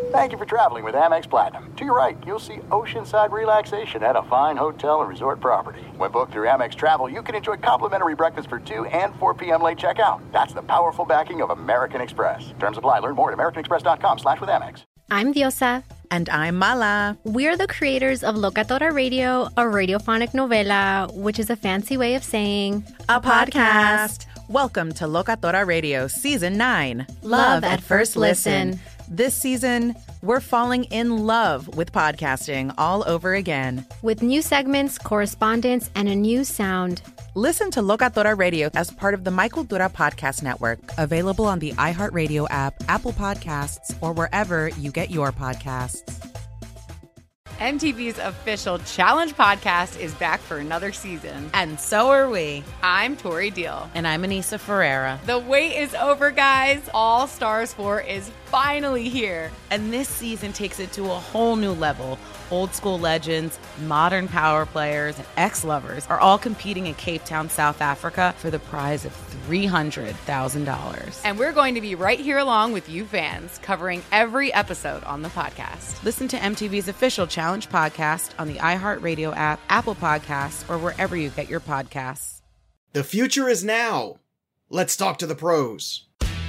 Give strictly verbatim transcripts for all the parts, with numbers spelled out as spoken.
Thank you for traveling with Amex Platinum. To your right, you'll see oceanside relaxation at a fine hotel and resort property. When booked through Amex Travel, you can enjoy complimentary breakfast for two and four p.m. late checkout. That's the powerful backing of American Express. Terms apply. Learn more at americanexpress.com slash with Amex. I'm Diosa. And I'm Mala. We're the creators of Locatora Radio, a radiophonic novela, which is a fancy way of saying a podcast. Welcome to Locatora Radio Season nine. Love, love at, at First listen. listen. This season, we're falling in love with podcasting all over again. With new segments, correspondence, and a new sound. Listen to Locatora Radio as part of the My Cultura Podcast Network. Available on the iHeartRadio app, Apple Podcasts, or wherever you get your podcasts. M T V's official Challenge podcast is back for another season. And so are we. I'm Tori Deal. And I'm Anissa Ferreira. The wait is over, guys. All Stars four is finally here. And this season takes it to a whole new level. Old school legends, modern power players, and ex-lovers are all competing in Cape Town, South Africa for the prize of three hundred thousand dollars. And we're going to be right here along with you fans, covering every episode on the podcast. Listen to M T V's official Challenge podcast on the iHeartRadio app, Apple Podcasts, or wherever you get your podcasts. The future is now. Let's talk to the pros.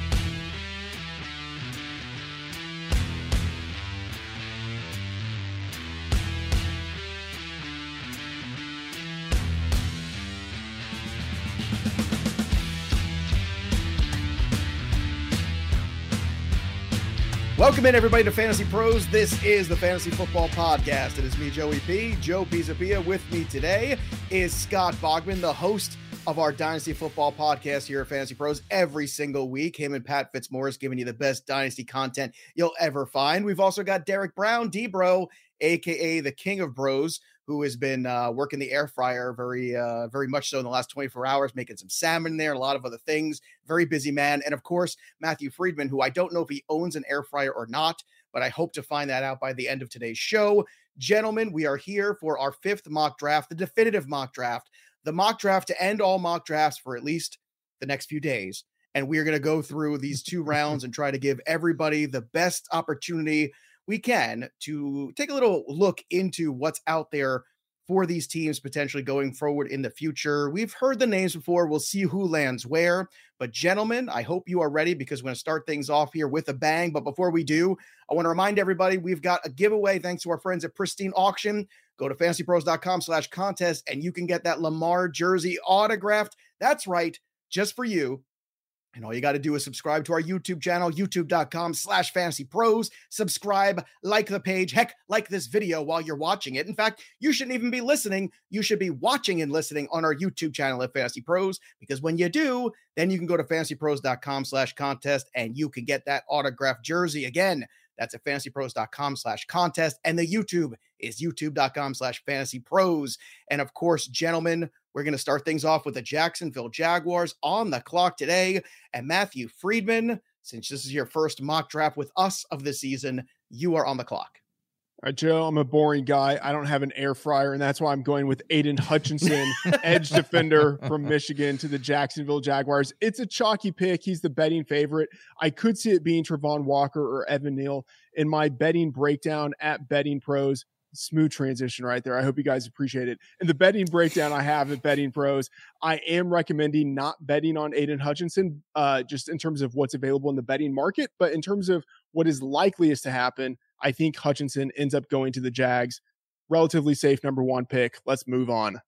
Welcome in, everybody, to Fantasy Pros. This is the Fantasy Football Podcast. It is me, Joey P. Joe Pisapia. With me today is Scott Bogman, the host of our Dynasty Football Podcast here at Fantasy Pros every single week. Him and Pat Fitzmaurice giving you the best Dynasty content you'll ever find. We've also got Derek Brown, D-Bro, a k a the King of Bros, who has been uh, working the air fryer very, uh, very much so in the last twenty-four hours, making some salmon there, a lot of other things. Very busy man. And of course, Matthew Friedman, who I don't know if he owns an air fryer or not, but I hope to find that out by the end of today's show. Gentlemen, we are here for our fifth mock draft, the definitive mock draft, the mock draft to end all mock drafts for at least the next few days. And we are going to go through these two rounds and try to give everybody the best opportunity we can to take a little look into what's out there for these teams potentially going forward in the future. We've heard the names before. We'll see who lands where. But gentlemen, I hope you are ready because we're going to start things off here with a bang. But before we do, I want to remind everybody we've got a giveaway thanks to our friends at Pristine Auction. Go to fantasypros.com slash contest and you can get that Lamar jersey autographed. That's right, just for you. And all you got to do is subscribe to our YouTube channel, youtube.com slash fantasy pros. Subscribe, like the page, heck, like this video while you're watching it. In fact, you shouldn't even be listening. You should be watching and listening on our YouTube channel at Fantasy Pros, because when you do, then you can go to fantasypros.com slash contest and you can get that autographed jersey. Again, that's at fantasypros.com slash contest. And the YouTube is youtube.com slash fantasy pros. And of course, gentlemen, we're going to start things off with the Jacksonville Jaguars on the clock today. And Matthew Friedman, since this is your first mock draft with us of the season, you are on the clock. All right, Joe, I'm a boring guy. I don't have an air fryer, and that's why I'm going with Aiden Hutchinson, edge defender from Michigan to the Jacksonville Jaguars. It's a chalky pick. He's the betting favorite. I could see it being Travon Walker or Evan Neal in my betting breakdown at Betting Pros. Smooth transition right there. I hope you guys appreciate it. And the betting breakdown I have at Betting Pros, I am recommending not betting on Aiden Hutchinson, uh, just in terms of what's available in the betting market. But in terms of what is likeliest to happen, I think Hutchinson ends up going to the Jags. Relatively safe number one pick. Let's move on.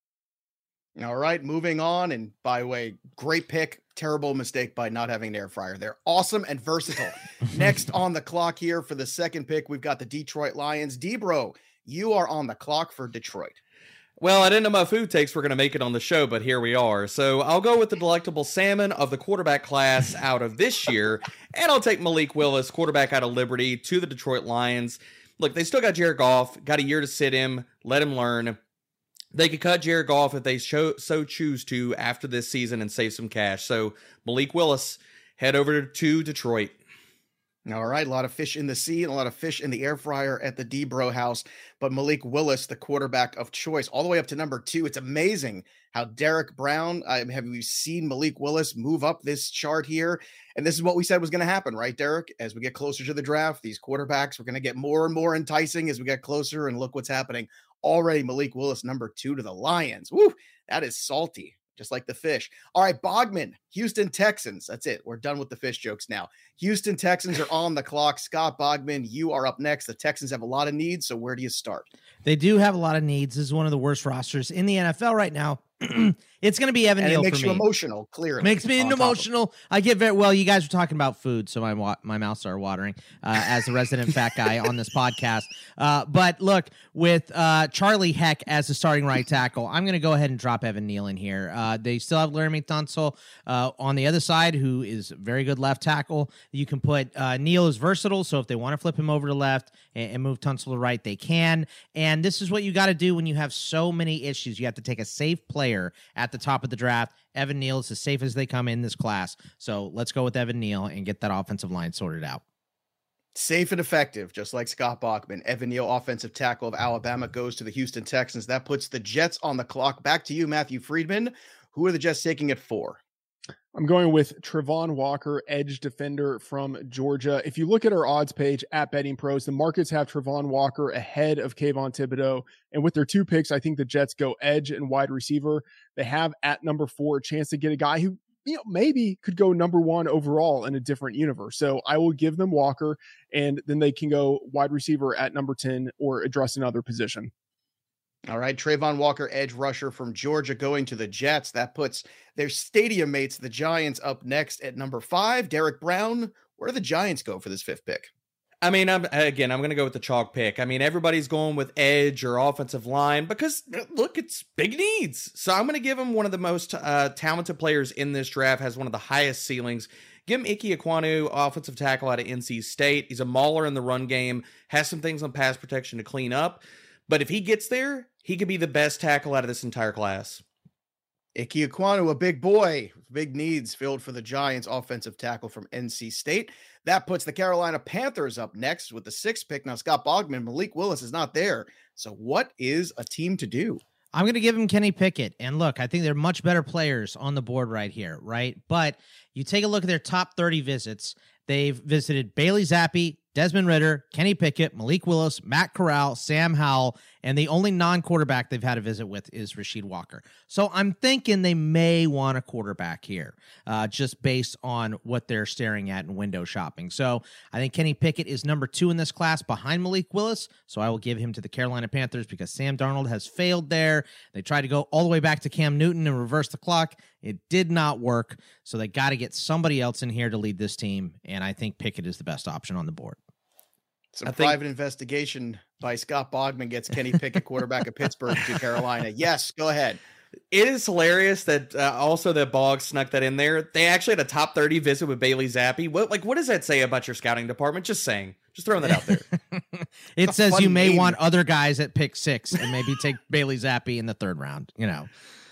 All right, moving on. And by the way, great pick. Terrible mistake by not having an air fryer. They're awesome and versatile. Next on the clock here for the second pick, we've got the Detroit Lions. D-Bro, you are on the clock for Detroit. Well, I didn't know my food takes were going to make it on the show, but here we are. So I'll go with the delectable salmon of the quarterback class out of this year, and I'll take Malik Willis, quarterback out of Liberty, to the Detroit Lions. Look, they still got Jared Goff, got a year to sit him, let him learn. They could cut Jared Goff if they cho- so choose to after this season and save some cash. So Malik Willis, head over to Detroit. All right, a lot of fish in the sea and a lot of fish in the air fryer at the D-Bro house. But Malik Willis, the quarterback of choice, all the way up to number two. It's amazing how Derek Brown, uh, have we seen Malik Willis move up this chart here? And this is what we said was going to happen, right, Derek? As we get closer to the draft, these quarterbacks are going to get more and more enticing as we get closer. And look what's happening already. Malik Willis, number two to the Lions. Woo, that is salty. Just like the fish. All right, Bogman, Houston Texans. That's it. We're done with the fish jokes now. Houston Texans are on the clock. Scott Bogman, you are up next. The Texans have a lot of needs, so where do you start? They do have a lot of needs. This is one of the worst rosters in the N F L right now. It's going to be Evan and Neal it makes for you me. emotional, clearly. Makes me emotional. I get very well. You guys were talking about food, so my wa- my mouth started watering uh, as the resident fat guy on this podcast. Uh, but look, with uh, Charlie Heck as the starting right tackle, I'm going to go ahead and drop Evan Neal in here. Uh, they still have Laramie Tunsil uh, on the other side, who is a very good left tackle. You can put uh, Neal is versatile, so if they want to flip him over to left and, and move Tunsil to right, they can. And this is what you got to do when you have so many issues. You have to take a safe player at the top of the draft. Evan Neal is as safe as they come in this class. So let's go with Evan Neal and get that offensive line sorted out. Safe and effective, just like Scott Bachman. Evan Neal, offensive tackle of Alabama, goes to the Houston Texans. That puts the Jets on the clock. Back to you, Matthew Friedman. Who are the Jets taking at four? I'm going with Travon Walker, edge defender from Georgia. If you look at our odds page at Betting Pros, the markets have Travon Walker ahead of Kayvon Thibodeau. And with their two picks, I think the Jets go edge and wide receiver. They have at number four a chance to get a guy who, you know, maybe could go number one overall in a different universe. So I will give them Walker, and then they can go wide receiver at number ten or address another position. All right, Travon Walker, edge rusher from Georgia, going to the Jets. That puts their stadium mates, the Giants, up next at number five. Derek Brown, where do the Giants go for this fifth pick? I mean, I'm again, I'm going to go with the chalk pick. I mean, everybody's going with edge or offensive line because, look, it's big needs. So I'm going to give him one of the most uh, talented players in this draft, has one of the highest ceilings. Give him Ike Ekwonu, offensive tackle out of N C State. He's a mauler in the run game, has some things on pass protection to clean up. But if he gets there, he could be the best tackle out of this entire class. Ike Ekwonu, a big boy, big needs filled for the Giants, offensive tackle from N C State. That puts the Carolina Panthers up next with the sixth pick. Now, Scott Bogman, Malik Willis is not there. So what is a team to do? I'm going to give him Kenny Pickett. And look, I think they're much better players on the board right here, right? But you take a look at their top thirty visits. They've visited Bailey Zappi, Desmond Ridder, Kenny Pickett, Malik Willis, Matt Corral, Sam Howell, and the only non-quarterback they've had a visit with is Rasheed Walker. So I'm thinking they may want a quarterback here, uh, just based on what they're staring at in window shopping. So I think Kenny Pickett is number two in this class behind Malik Willis, so I will give him to the Carolina Panthers because Sam Darnold has failed there. They tried to go all the way back to Cam Newton and reverse the clock. It did not work, so they got to get somebody else in here to lead this team, and I think Pickett is the best option on the board. Some I think, private investigation by Scott Bogman gets Kenny Pickett, quarterback of Pittsburgh, to Carolina. Yes, go ahead. It is hilarious that uh, also that Boggs snuck that in there. They actually had a top thirty visit with Bailey Zappi. What, like, what does that say about your scouting department? Just saying. Just throwing that out there. It a says you may name. want other guys at pick six and maybe take Bailey Zappi in the third round, you know.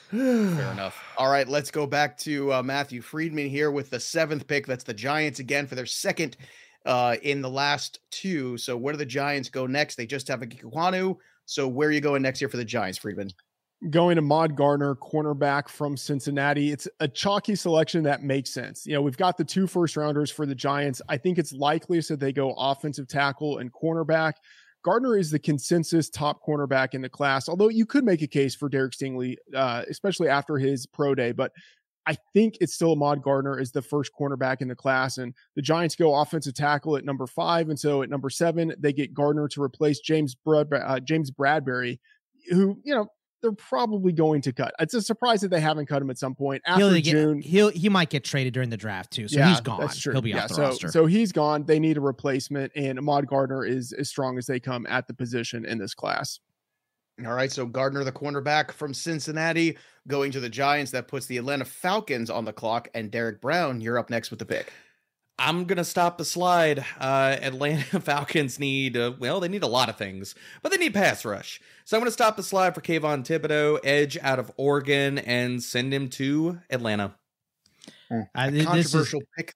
Fair enough. All right, let's go back to uh, Matthew Friedman here with the seventh pick. That's the Giants again for their second uh, in the last two. So where do the Giants go next? They just have a Ekwonu. So where are you going next here for the Giants, Friedman? Going to Mod Gardner, cornerback from Cincinnati. It's a chalky selection that makes sense. You know, we've got the two first rounders for the Giants. I think it's likeliest that they go offensive tackle and cornerback. Gardner is the consensus top cornerback in the class, although you could make a case for Derek Stingley, uh, especially after his pro day. But I think it's still Ahmad Gardner is the first cornerback in the class, and the Giants go offensive tackle at number five. And so at number seven, they get Gardner to replace James Brad, uh, James Bradbury, who, you know, they're probably going to cut. It's a surprise that they haven't cut him at some point after he'll June. Get, he'll he might get traded during the draft too, so yeah, he's gone. That's true. He'll be yeah, off the so, roster. So he's gone. They need a replacement, and Ahmad Gardner is as strong as they come at the position in this class. All right, so Gardner, the cornerback from Cincinnati, going to the Giants. That puts the Atlanta Falcons on the clock. And Derek Brown, you're up next with the pick. I'm going to stop the slide. Uh, Atlanta Falcons need, uh, well, they need a lot of things, but they need pass rush. So I'm going to stop the slide for Kayvon Thibodeau, edge out of Oregon, and send him to Atlanta. Mm, I, a this controversial is, pick there.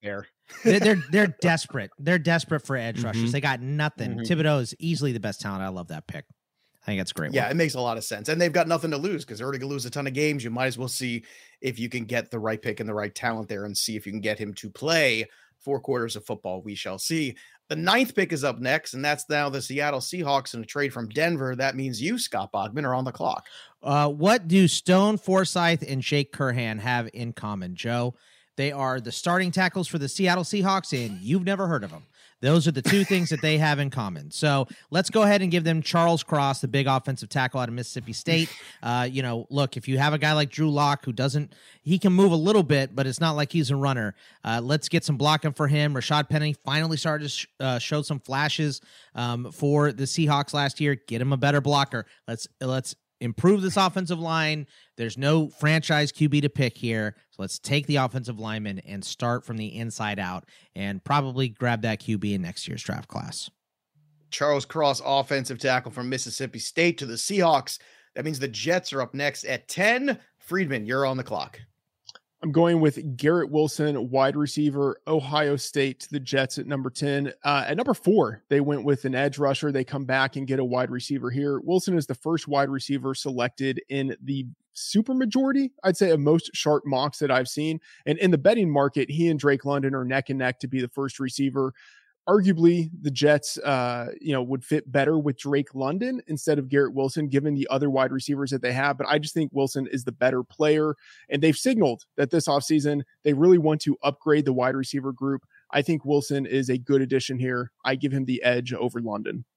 they're, they're they're desperate. They're desperate for edge Mm-hmm. rushers. They got nothing. Mhm. Thibodeau is easily the best talent. I love that pick. I think that's a great. Yeah, one. it makes a lot of sense. And they've got nothing to lose because they're already going to lose a ton of games. You might as well see if you can get the right pick and the right talent there and see if you can get him to play four quarters of football. We shall see. The ninth pick is up next, and that's now the Seattle Seahawks in a trade from Denver. That means you, Scott Bogman, are on the clock. Uh, what do Stone Forsythe and Jake Curhan have in common, Joe? They are the starting tackles for the Seattle Seahawks, and you've never heard of them. Those are the two things that they have in common. So let's go ahead and give them Charles Cross, the big offensive tackle out of Mississippi State. Uh, you know, look, if you have a guy like Drew Lock who doesn't, he can move a little bit, but it's not like he's a runner. Uh, let's get some blocking for him. Rashad Penny finally started to sh- uh, show some flashes um, for the Seahawks last year. Get him a better blocker. Let's let's improve this offensive line. There's no franchise Q B to pick here. So let's take the offensive lineman and start from the inside out and probably grab that Q B in next year's draft class. Charles Cross, offensive tackle from Mississippi State to the Seahawks. That means the Jets are up next at ten. Friedman, you're on the clock. I'm going with Garrett Wilson, wide receiver, Ohio State, to the Jets at number ten. Uh, at number four, they went with an edge rusher. They come back and get a wide receiver here. Wilson is the first wide receiver selected in the super majority, I'd say, of most sharp mocks that I've seen. And in the betting market, he and Drake London are neck and neck to be the first receiver. Arguably, the Jets, uh, you know, would fit better with Drake London instead of Garrett Wilson, given the other wide receivers that they have. But I just think Wilson is the better player. And they've signaled that this offseason, they really want to upgrade the wide receiver group. I think Wilson is a good addition here. I give him the edge over London.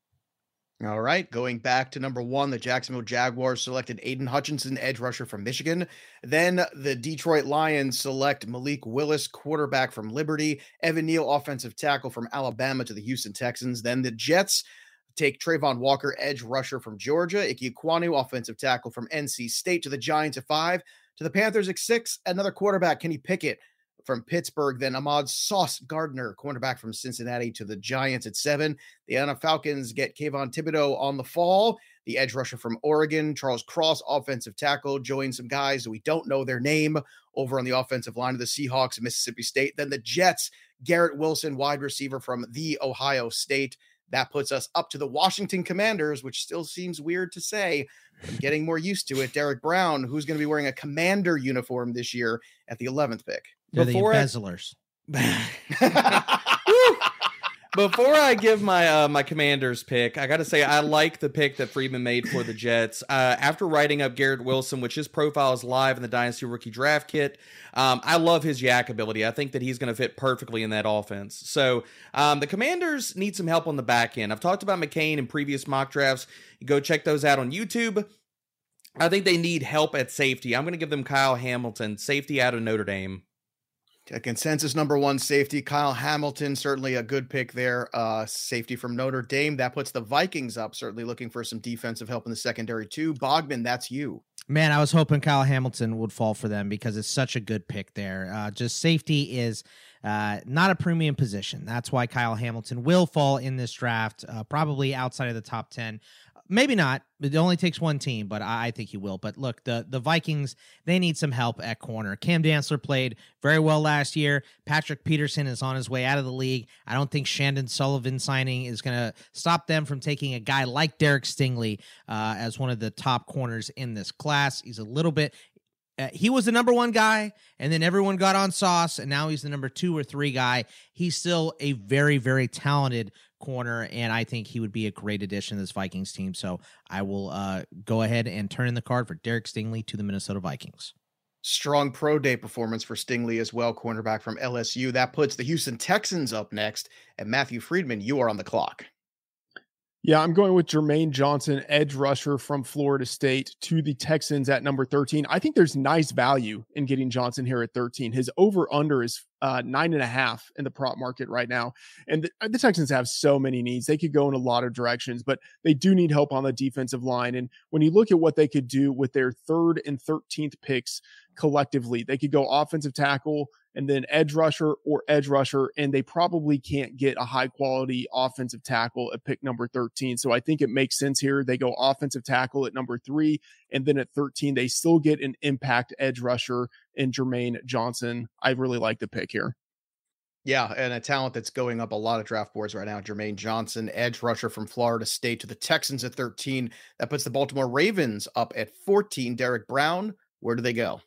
All right, going back to number one, the Jacksonville Jaguars selected Aiden Hutchinson, edge rusher from Michigan. Then the Detroit Lions select Malik Willis, quarterback from Liberty. Evan Neal, offensive tackle from Alabama, to the Houston Texans. Then the Jets take Trayvon Walker, edge rusher from Georgia. Ike Ekwonu, offensive tackle from N C State, to the Giants at five. To the Panthers at six, another quarterback, Kenny Pickett from Pittsburgh. Then Ahmad Sauce Gardner, cornerback from Cincinnati, to the Giants at seven. The Atlanta Falcons get Kayvon Thibodeau on the fall. The edge rusher from Oregon, Charles Cross, offensive tackle, joins some guys we don't know their name over on the offensive line of the Seahawks and Mississippi State. Then the Jets, Garrett Wilson, wide receiver from the Ohio State. That puts us up to the Washington Commanders, which still seems weird to say. I'm getting more used to it. Derek Brown, who's going to be wearing a Commander uniform this year at the eleventh pick. They're Before the I- embezzlers. Before I give my uh, my Commanders pick, I got to say I like the pick that Friedman made for the Jets. Uh, after writing up Garrett Wilson, which his profile is live in the Dynasty Rookie Draft Kit, um, I love his yak ability. I think that he's going to fit perfectly in that offense. So um, the Commanders need some help on the back end. I've talked about McCain in previous mock drafts. You go check those out on YouTube. I think they need help at safety. I'm going to give them Kyle Hamilton, safety out of Notre Dame. A consensus number one safety, Kyle Hamilton, certainly a good pick there. Uh, safety from Notre Dame. That puts the Vikings up, certainly looking for some defensive help in the secondary too. Bogman, that's you. Man, I was hoping Kyle Hamilton would fall for them because it's such a good pick there. Uh, just safety is uh, not a premium position. That's why Kyle Hamilton will fall in this draft, uh, probably outside of the top ten. Maybe not. It only takes one team, but I, I think he will. But look, the, the Vikings, they need some help at corner. Cam Dantzler played very well last year. Patrick Peterson is on his way out of the league. I don't think Shandon Sullivan signing is going to stop them from taking a guy like Derek Stingley uh, as one of the top corners in this class. He's a little bit... Uh, he was the number one guy, and then everyone got on Sauce, and now he's the number two or three guy. He's still a very, very talented corner, and I think he would be a great addition to this Vikings team. So I will uh, go ahead and turn in the card for Derek Stingley to the Minnesota Vikings. Strong pro day performance for Stingley as well, cornerback from L S U. That puts the Houston Texans up next. And Matthew Friedman, you are on the clock. Yeah, I'm going with Jermaine Johnson, edge rusher from Florida State, to the Texans at number thirteen. I think there's nice value in getting Johnson here at thirteen. His over-under is uh, nine and a half in the prop market right now. And the, the Texans have so many needs. They could go in a lot of directions, but they do need help on the defensive line. And when you look at what they could do with their third and thirteenth picks collectively, they could go offensive tackle and then edge rusher or edge rusher, and they probably can't get a high quality offensive tackle at pick number thirteen. So I think it makes sense here. They go offensive tackle at number three, and then at thirteen, they still get an impact edge rusher in Jermaine Johnson. I really like the pick here. Yeah, and a talent that's going up a lot of draft boards right now, Jermaine Johnson, edge rusher from Florida State, to the Texans at thirteen. That puts the Baltimore Ravens up at fourteen. Derek Brown, where do they go?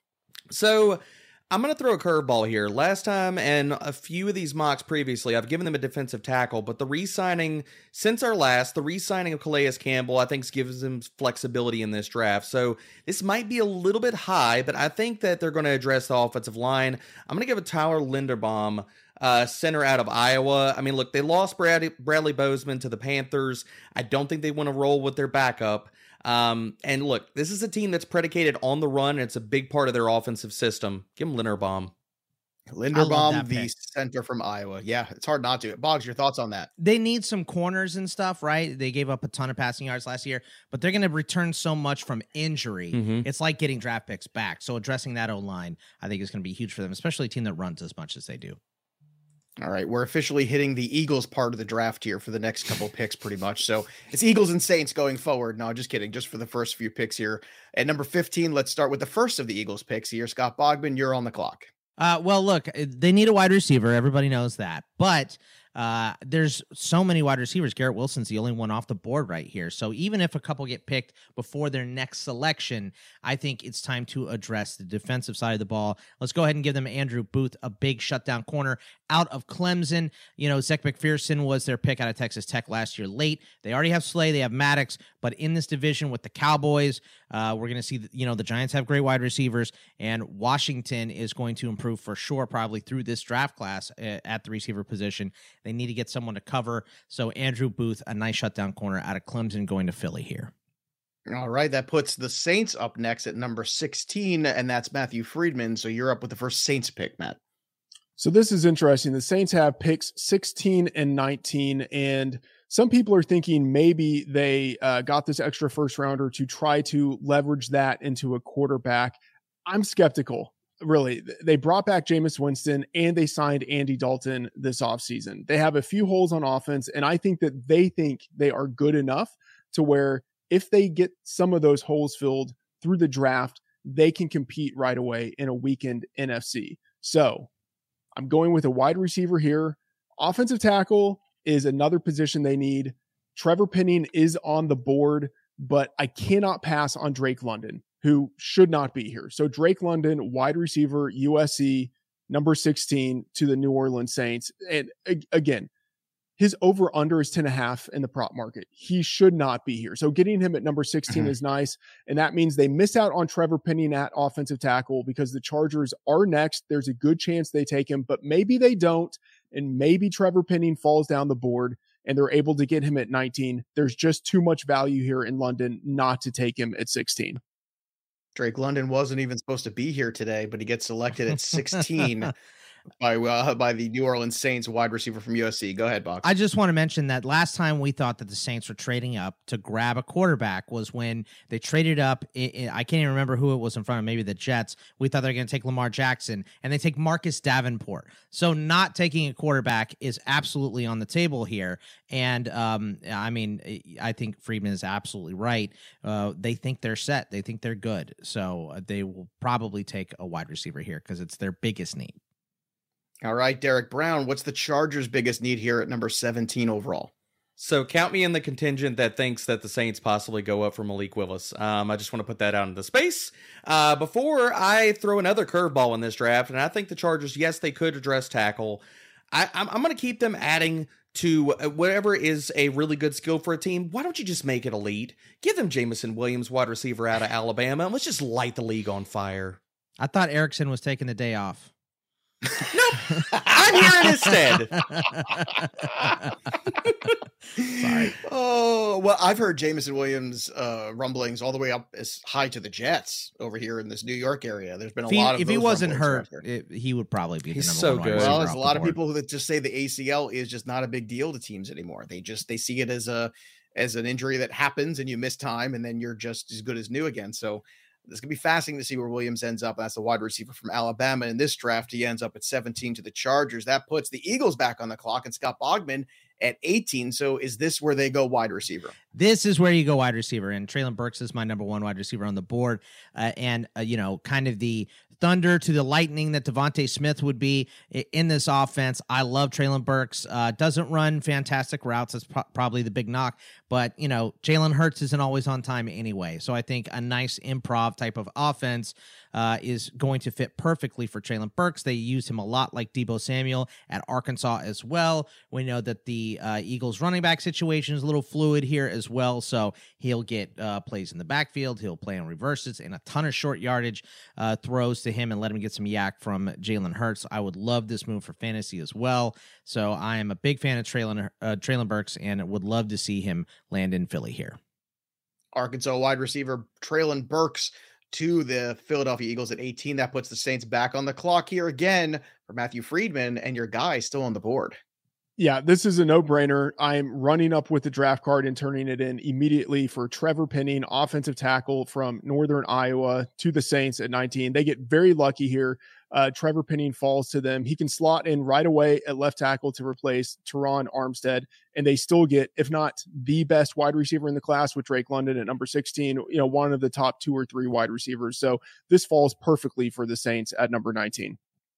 So I'm going to throw a curveball here. Last time and a few of these mocks previously, I've given them a defensive tackle, but the re-signing, since our last, the re-signing of Calais Campbell, I think gives them flexibility in this draft. So this might be a little bit high, but I think that they're going to address the offensive line. I'm going to give it Tyler Linderbaum, uh, center out of Iowa. I mean, look, they lost Brad, Bradley Bozeman to the Panthers. I don't think they want to roll with their backup. Um, and look, this is a team that's predicated on the run, and it's a big part of their offensive system. Give him Linderbaum. Linderbaum, the center from Iowa. Yeah, it's hard not to. Boggs, your thoughts on that? They need some corners and stuff, right? They gave up a ton of passing yards last year, but they're going to return so much from injury. Mm-hmm. It's like getting draft picks back. So addressing that O-line, I think, is going to be huge for them, especially a team that runs as much as they do. All right, we're officially hitting the Eagles part of the draft here for the next couple picks pretty much. So it's Eagles and Saints going forward. No, just kidding. Just for the first few picks here. At number fifteen, let's start with the first of the Eagles picks here. Scott Bogman, you're on the clock. Uh, well, look, they need a wide receiver. Everybody knows that. But uh, there's so many wide receivers. Garrett Wilson's the only one off the board right here. So even if a couple get picked before their next selection, I think it's time to address the defensive side of the ball. Let's go ahead and give them Andrew Booth, a big shutdown corner out of Clemson. You know, Zech McPherson was their pick out of Texas Tech last year late. They already have Slay. They have Maddox. But in this division with the Cowboys, uh, we're going to see, the, you know, the Giants have great wide receivers, and Washington is going to improve for sure, probably through this draft class uh, at the receiver position. They need to get someone to cover. So Andrew Booth, a nice shutdown corner out of Clemson, going to Philly here. All right, that puts the Saints up next at number sixteen, and that's Matthew Friedman. So you're up with the first Saints pick, Matt. So this is interesting. The Saints have picks sixteen and nineteen, and some people are thinking maybe they uh, got this extra first rounder to try to leverage that into a quarterback. I'm skeptical. Really, they brought back Jameis Winston and they signed Andy Dalton this offseason. They have a few holes on offense, and I think that they think they are good enough to where if they get some of those holes filled through the draft, they can compete right away in a weakened N F C. So I'm going with a wide receiver here. Offensive tackle is another position they need. Trevor Penning is on the board, but I cannot pass on Drake London, who should not be here. So Drake London, wide receiver, U S C, number sixteen to the New Orleans Saints. And again, his over-under is ten and a half in the prop market. He should not be here. So getting him at number sixteen mm-hmm. is nice. And that means they miss out on Trevor Penning at offensive tackle because the Chargers are next. There's a good chance they take him, but maybe they don't. And maybe Trevor Penning falls down the board and they're able to get him at nineteen. There's just too much value here in London not to take him at sixteen. Drake London wasn't even supposed to be here today, but he gets selected at sixteen by uh, by the New Orleans Saints wide receiver from U S C. Go ahead, Box. I just want to mention that last time we thought that the Saints were trading up to grab a quarterback was when they traded up. In, in, I can't even remember who it was in front of, maybe the Jets. We thought they were going to take Lamar Jackson, and they take Marcus Davenport. So not taking a quarterback is absolutely on the table here. And um, I mean, I think Friedman is absolutely right. Uh, they think they're set. They think they're good. So they will probably take a wide receiver here because it's their biggest need. All right, Derek Brown, what's the Chargers' biggest need here at number seventeen overall? So count me in the contingent that thinks that the Saints possibly go up for Malik Willis. Um, I just want to put that out into space. Uh, before I throw another curveball in this draft, and I think the Chargers, yes, they could address tackle. I, I'm, I'm going to keep them adding to whatever is a really good skill for a team. Why don't you just make it elite? Give them Jameson Williams, wide receiver out of Alabama, and let's just light the league on fire. I thought Erickson was taking the day off. Nope, I'm here instead. Sorry. Oh, well, I've heard Jameson Williams uh, rumblings all the way up as high to the Jets over here in this New York area. There's been a if he, lot of if those he wasn't hurt, it, he would probably be the He's number so one. good. Well, there's a lot of people that just say the A C L is just not a big deal to teams anymore. They just they see it as a as an injury that happens and you miss time and then you're just as good as new again. So it's going to be fascinating to see where Williams ends up. That's the wide receiver from Alabama. In this draft, he ends up at seventeen to the Chargers. That puts the Eagles back on the clock and Scott Bogman at eighteen. So is this where they go wide receiver? This is where you go wide receiver. And Treylon Burks is my number one wide receiver on the board. Uh, and, uh, you know, kind of the thunder to the lightning that Devontae Smith would be in this offense. I love Treylon Burks. Uh, doesn't run fantastic routes. That's pro- probably the big knock. But, you know, Jalen Hurts isn't always on time anyway. So I think a nice improv type of offense uh, is going to fit perfectly for Treylon Burks. They use him a lot like Deebo Samuel at Arkansas as well. We know that the uh, Eagles running back situation is a little fluid here as well. So he'll get uh, plays in the backfield. He'll play on reverses and a ton of short yardage uh, throws to him and let him get some yak from Jalen Hurts. I would love this move for fantasy as well. So I am a big fan of Treylon, uh, Treylon Burks and would love to see him land in Philly here. Arkansas wide receiver Treylon Burks to the Philadelphia Eagles at eighteen. That puts the Saints back on the clock here again for Matthew Friedman, and your guy still on the board. Yeah, this is a no-brainer. I'm running up with the draft card and turning it in immediately for Trevor Penning, offensive tackle from Northern Iowa, to the Saints at nineteen. They get very lucky here. Uh, Trevor Penning falls to them. He can slot in right away at left tackle to replace Teron Armstead, and they still get, if not the best wide receiver in the class with Drake London at number sixteen, you know, one of the top two or three wide receivers. So this falls perfectly for the Saints at number nineteen.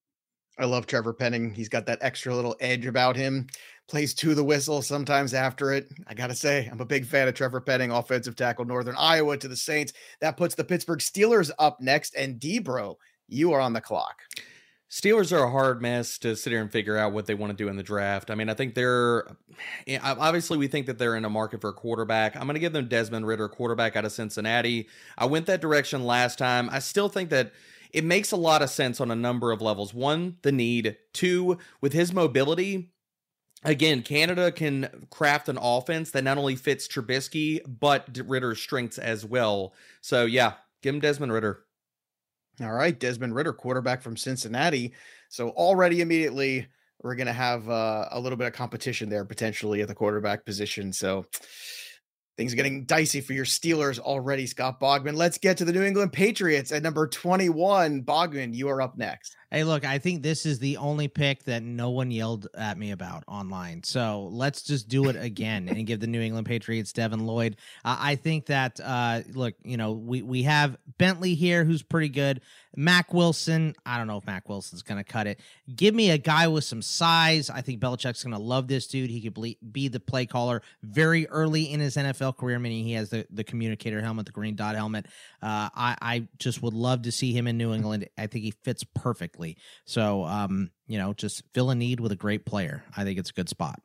I love Trevor Penning. He's got that extra little edge about him. Plays to the whistle sometimes after it. I got to say, I'm a big fan of Trevor Penning, offensive tackle, Northern Iowa to the Saints. That puts the Pittsburgh Steelers up next. And D-Bro, you are on the clock. Steelers are a hard mess to sit here and figure out what they want to do in the draft. I mean, I think they're obviously we think that they're in a market for a quarterback. I'm going to give them Desmond Ridder, quarterback out of Cincinnati. I went that direction last time. I still think that it makes a lot of sense on a number of levels. One, the need. Two, with his mobility, again, Canada can craft an offense that not only fits Trubisky, but Ridder's strengths as well. So, yeah, give him Desmond Ridder. All right, Desmond Ridder, quarterback from Cincinnati. So already immediately we're going to have uh, a little bit of competition there potentially at the quarterback position. So things are getting dicey for your Steelers already, Scott Bogman. Let's get to the New England Patriots at number twenty-one. Bogman, you are up next. Hey, look, I think this is the only pick that no one yelled at me about online. So let's just do it again and give the New England Patriots Devin Lloyd. Uh, I think that, uh, look, you know, we, we have Bentley here who's pretty good. Mac Wilson, I don't know if Mac Wilson's going to cut it. Give me a guy with some size. I think Belichick's going to love this dude. He could be the play caller very early in his N F L career, meaning he has the, the communicator helmet, the green dot helmet. Uh, I, I just would love to see him in New England. I think he fits perfectly. So, um, you know, just fill a need with a great player. I think it's a good spot.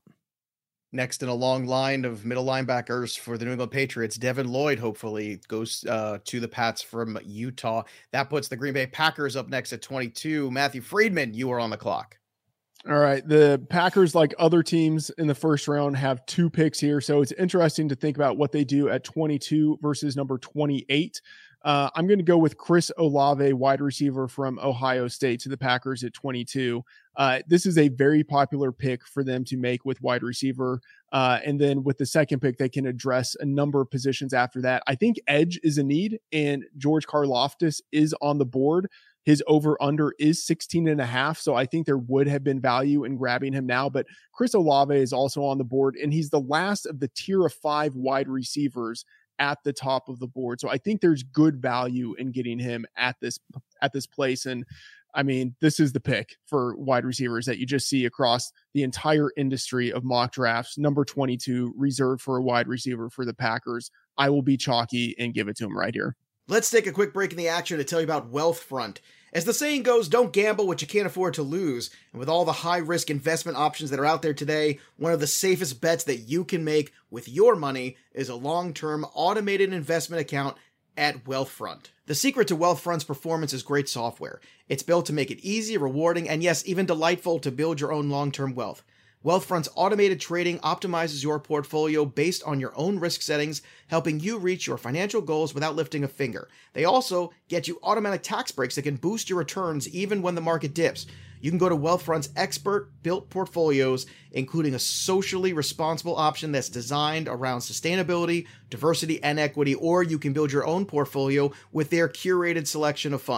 Next in a long line of middle linebackers for the New England Patriots, Devin Lloyd hopefully goes uh, to the Pats from Utah. That puts the Green Bay Packers up next at twenty-two. Matthew Friedman, you are on the clock. All right. The Packers, like other teams in the first round, have two picks here. So it's interesting to think about what they do at twenty-two versus number twenty-eight. Uh, I'm going to go with Chris Olave, wide receiver from Ohio State, to the Packers at twenty-two. Uh, this is a very popular pick for them to make with wide receiver. Uh, and then with the second pick, they can address a number of positions after that. I think edge is a need, and George Karlaftis is on the board. His over-under is sixteen and a half, so I think there would have been value in grabbing him now. But Chris Olave is also on the board, and he's the last of the tier of five wide receivers at the top of the board. So I think there's good value in getting him at this at this place. And I mean, this is the pick for wide receivers that you just see across the entire industry of mock drafts. Number twenty-two, reserved for a wide receiver for the Packers. I will be chalky and give it to him right here. Let's take a quick break in the action to tell you about Wealthfront. As the saying goes, don't gamble what you can't afford to lose. And with all the high-risk investment options that are out there today, one of the safest bets that you can make with your money is a long-term automated investment account at Wealthfront. The secret to Wealthfront's performance is great software. It's built to make it easy, rewarding, and yes, even delightful to build your own long-term wealth. Wealthfront's automated trading optimizes your portfolio based on your own risk settings, helping you reach your financial goals without lifting a finger. They also get you automatic tax breaks that can boost your returns even when the market dips. You can go to Wealthfront's expert-built portfolios, including a socially responsible option that's designed around sustainability, diversity, and equity, or you can build your own portfolio with their curated selection of funds.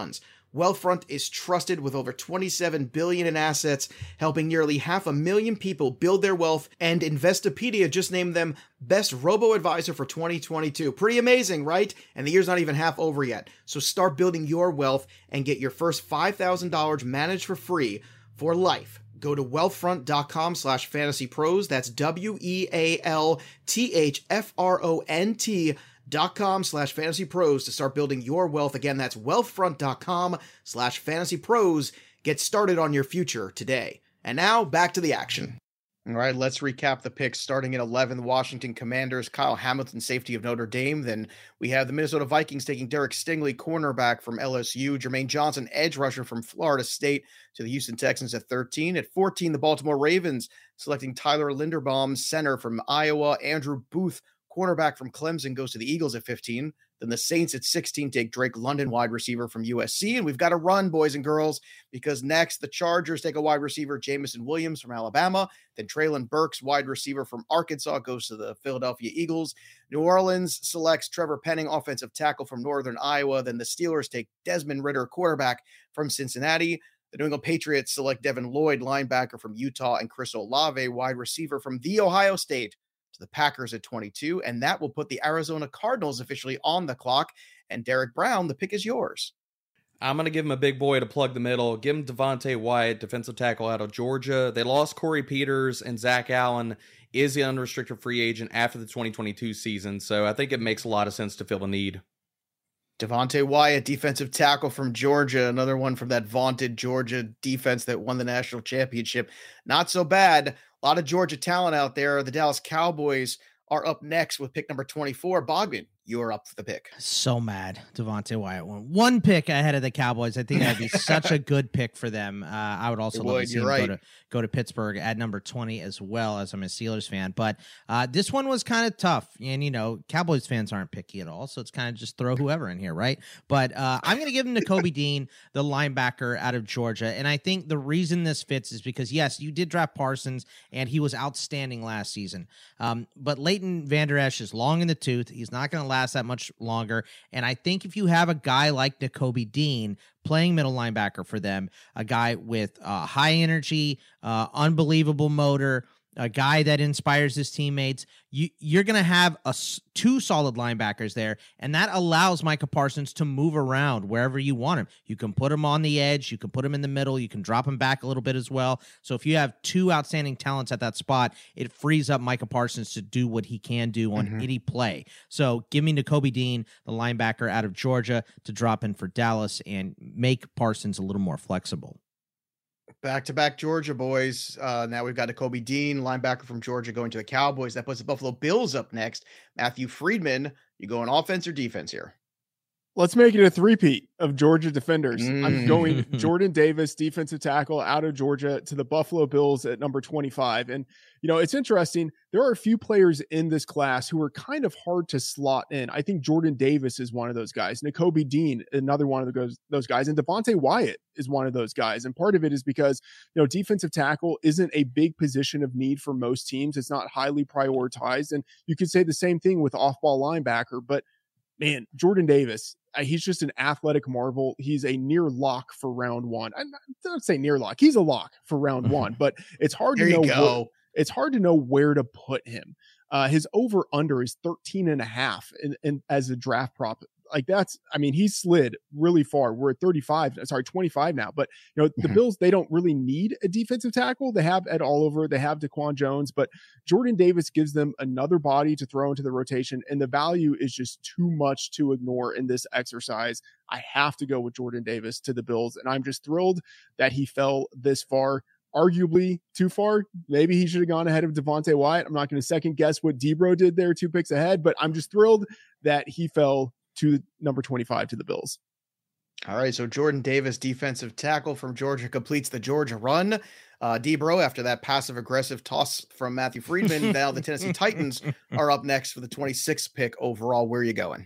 Wealthfront is trusted with over twenty-seven billion dollars in assets, helping nearly half a million people build their wealth, and Investopedia just named them Best Robo-Advisor for twenty twenty-two. Pretty amazing, right? And the year's not even half over yet. So start building your wealth and get your first five thousand dollars managed for free for life. Go to wealthfront.com slash fantasy pros. That's W E A L T H F R O N T dot com slash fantasy pros to start building your wealth. Again, that's wealthfront.com slash fantasy pros. Get started on your future today. And now back to the action. All right, let's recap the picks. Starting at eleven, the Washington Commanders, Kyle Hamilton, safety of Notre Dame. Then we have the Minnesota Vikings taking Derek Stingley, cornerback from L S U. Jermaine Johnson, edge rusher from Florida State, to the Houston Texans at thirteen. At fourteen, the Baltimore Ravens selecting Tyler Linderbaum, center from Iowa. Andrew Booth, cornerback from Clemson, goes to the Eagles at fifteen. Then the Saints at sixteen take Drake London, wide receiver from U S C. And we've got to run, boys and girls, because next the Chargers take a wide receiver, Jamison Williams from Alabama. Then Traylon Burks, wide receiver from Arkansas, goes to the Philadelphia Eagles. New Orleans selects Trevor Penning, offensive tackle from Northern Iowa. Then the Steelers take Desmond Ridder, quarterback from Cincinnati. The New England Patriots select Devin Lloyd, linebacker from Utah, and Chris Olave, wide receiver from The Ohio State, to the Packers at twenty-two, and that will put the Arizona Cardinals officially on the clock. And Derek Brown, the pick is yours. I'm going to give him a big boy to plug the middle. Give him Devontae Wyatt, defensive tackle out of Georgia. They lost Corey Peters, and Zach Allen is the unrestricted free agent after the twenty twenty-two season, so I think it makes a lot of sense to fill a need. Devontae Wyatt, defensive tackle from Georgia, another one from that vaunted Georgia defense that won the national championship. Not so bad. A lot of Georgia talent out there. The Dallas Cowboys are up next with pick number twenty-four. Bogman, you are up for the pick. So mad. Devontae Wyatt won one pick ahead of the Cowboys. I think that'd be such a good pick for them. Uh, I would also it love would, to see you're him right. go to go to Pittsburgh at number twenty as well, as I'm a Steelers fan. But uh, this one was kind of tough. And, you know, Cowboys fans aren't picky at all. So it's kind of just throw whoever in here, right? But uh, I'm going to give him to Kobe Dean, the linebacker out of Georgia. And I think the reason this fits is because, yes, you did draft Parsons, and he was outstanding last season. Um, but Leighton Vander Esch is long in the tooth. He's not going to last that much longer. And I think if you have a guy like Nakobe Dean playing middle linebacker for them, a guy with uh, high energy, uh, unbelievable motor, a guy that inspires his teammates, you, you're going to have a, two solid linebackers there, and that allows Micah Parsons to move around wherever you want him. You can put him on the edge, you can put him in the middle, you can drop him back a little bit as well. So if you have two outstanding talents at that spot, it frees up Micah Parsons to do what he can do on mm-hmm. any play. So give me Nakobe Dean, the linebacker out of Georgia, to drop in for Dallas and make Parsons a little more flexible. Back-to-back Georgia boys. Uh, now we've got Nakobe Dean, linebacker from Georgia, going to the Cowboys. That puts the Buffalo Bills up next. Matthew Friedman, you go on offense or defense here? Let's make it a three-peat of Georgia defenders. Mm. I'm going Jordan Davis, defensive tackle out of Georgia, to the Buffalo Bills at number twenty-five. And, you know, it's interesting. There are a few players in this class who are kind of hard to slot in. I think Jordan Davis is one of those guys. Nakobe Dean, another one of those, those guys. And Devontae Wyatt is one of those guys. And part of it is because, you know, defensive tackle isn't a big position of need for most teams. It's not highly prioritized. And you could say the same thing with off-ball linebacker. But, man, Jordan Davis, he's just an athletic marvel. He's a near lock for round one. I don't say near lock. He's a lock for round one, but it's hard there to know. You go. Where, it's hard to know where to put him. Uh, his over under is thirteen and a half in, in, as a draft prop. Like that's, I mean, he slid really far. We're at thirty-five, sorry, twenty-five now. But, you know, the mm-hmm. Bills, they don't really need a defensive tackle. They have Ed Oliver, they have Daquan Jones, but Jordan Davis gives them another body to throw into the rotation. And the value is just too much to ignore in this exercise. I have to go with Jordan Davis to the Bills. And I'm just thrilled that he fell this far. Arguably too far. Maybe he should have gone ahead of Devontae Wyatt. I'm not going to second guess what Debro did there, two picks ahead, but I'm just thrilled that he fell to number twenty-five to the Bills. All right, so Jordan Davis, defensive tackle from Georgia, completes the Georgia run. Uh, Debro, after that passive-aggressive toss from Matthew Friedman, now the Tennessee Titans are up next for the twenty-sixth pick overall. Where are you going?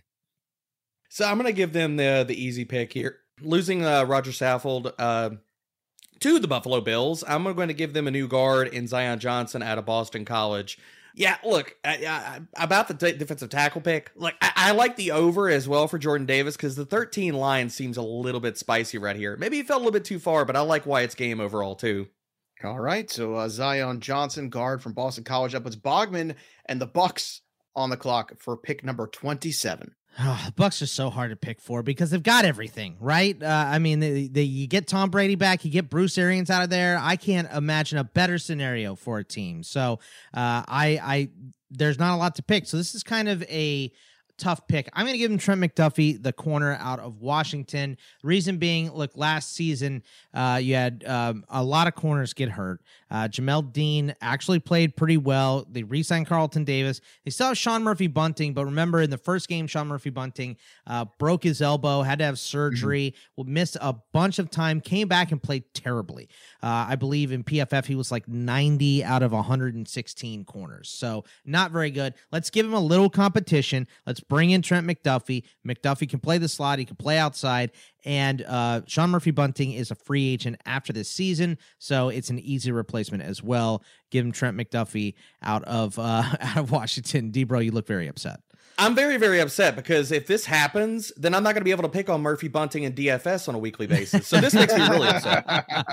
So I'm going to give them the the easy pick here. Losing uh, Roger Saffold uh, to the Buffalo Bills, I'm going to give them a new guard in Zion Johnson out of Boston College. Yeah, look, I, I, about the t- defensive tackle pick, like I, I like the over as well for Jordan Davis because the thirteen line seems a little bit spicy right here. Maybe it fell a little bit too far, but I like Wyatt's game overall too. All right, so uh, Zion Johnson, guard from Boston College, up puts Bogman and the Bucks on the clock for pick number twenty-seven. Oh, the Bucks are so hard to pick for because they've got everything, right? Uh, I mean, they, they, you get Tom Brady back, you get Bruce Arians out of there. I can't imagine a better scenario for a team. So uh, I, I, there's not a lot to pick. So this is kind of a tough pick. I'm going to give him Trent McDuffie, the corner out of Washington. Reason being, look, last season uh, you had um, a lot of corners get hurt. Uh, Jamel Dean actually played pretty well. They re-signed Carlton Davis. They still have Sean Murphy-Bunting, but remember in the first game, Sean Murphy-Bunting uh, broke his elbow, had to have surgery, mm-hmm. missed a bunch of time, came back and played terribly. Uh, I believe in P F F he was like ninety out of one hundred sixteen corners, so not very good. Let's give him a little competition. Let's bring in Trent McDuffie. McDuffie can play the slot. He can play outside. And uh, Sean Murphy-Bunting is a free agent after this season, so it's an easy replacement as well. Give him Trent McDuffie out of uh, out of Washington. D-Bro, you look very upset. I'm very, very upset because if this happens, then I'm not going to be able to pick on Murphy-Bunting and D F S on a weekly basis. So this makes me really upset.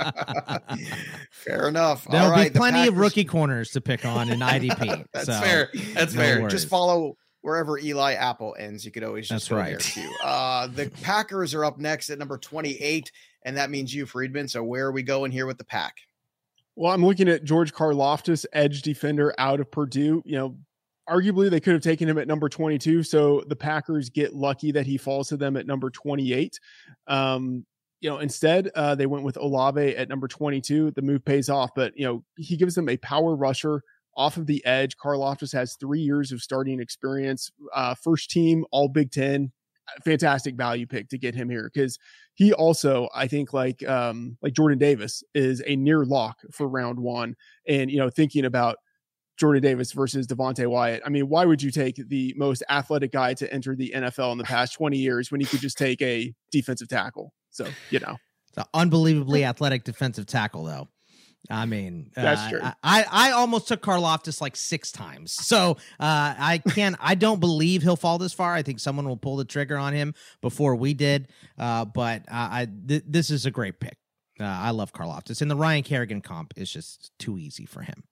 Fair enough. There'll All right, be plenty Packers... of rookie corners to pick on in I D P. That's so, fair. That's no fair. worries. Just follow wherever Eli Apple ends. You could always just That's go right. there too. Uh, the Packers are up next at number twenty-eight, and that means you, Friedman. So where are we going here with the Pack? Well, I'm looking at George Karlaftis, edge defender out of Purdue. You know, arguably they could have taken him at number twenty-two. So the Packers get lucky that he falls to them at number twenty-eight. Um, you know, instead uh, they went with Olave at number twenty-two. The move pays off, but you know, he gives them a power rusher off of the edge. Karlaftis has three years of starting experience, uh, first team, all Big Ten. Fantastic value pick to get him here because he also, I think, like um, like Jordan Davis is a near lock for round one. And you know, thinking about Jordan Davis versus Devontae Wyatt, I mean, why would you take the most athletic guy to enter the N F L in the past twenty years when you could just take a defensive tackle? So you know, it's an unbelievably athletic defensive tackle, though. I mean, that's uh, true. I, I almost took Karlaftis like six times. So uh, I can't, I don't believe he'll fall this far. I think someone will pull the trigger on him before we did. Uh, but uh, I, th- this is a great pick. Uh, I love Karlaftis, and the Ryan Kerrigan comp is just too easy for him.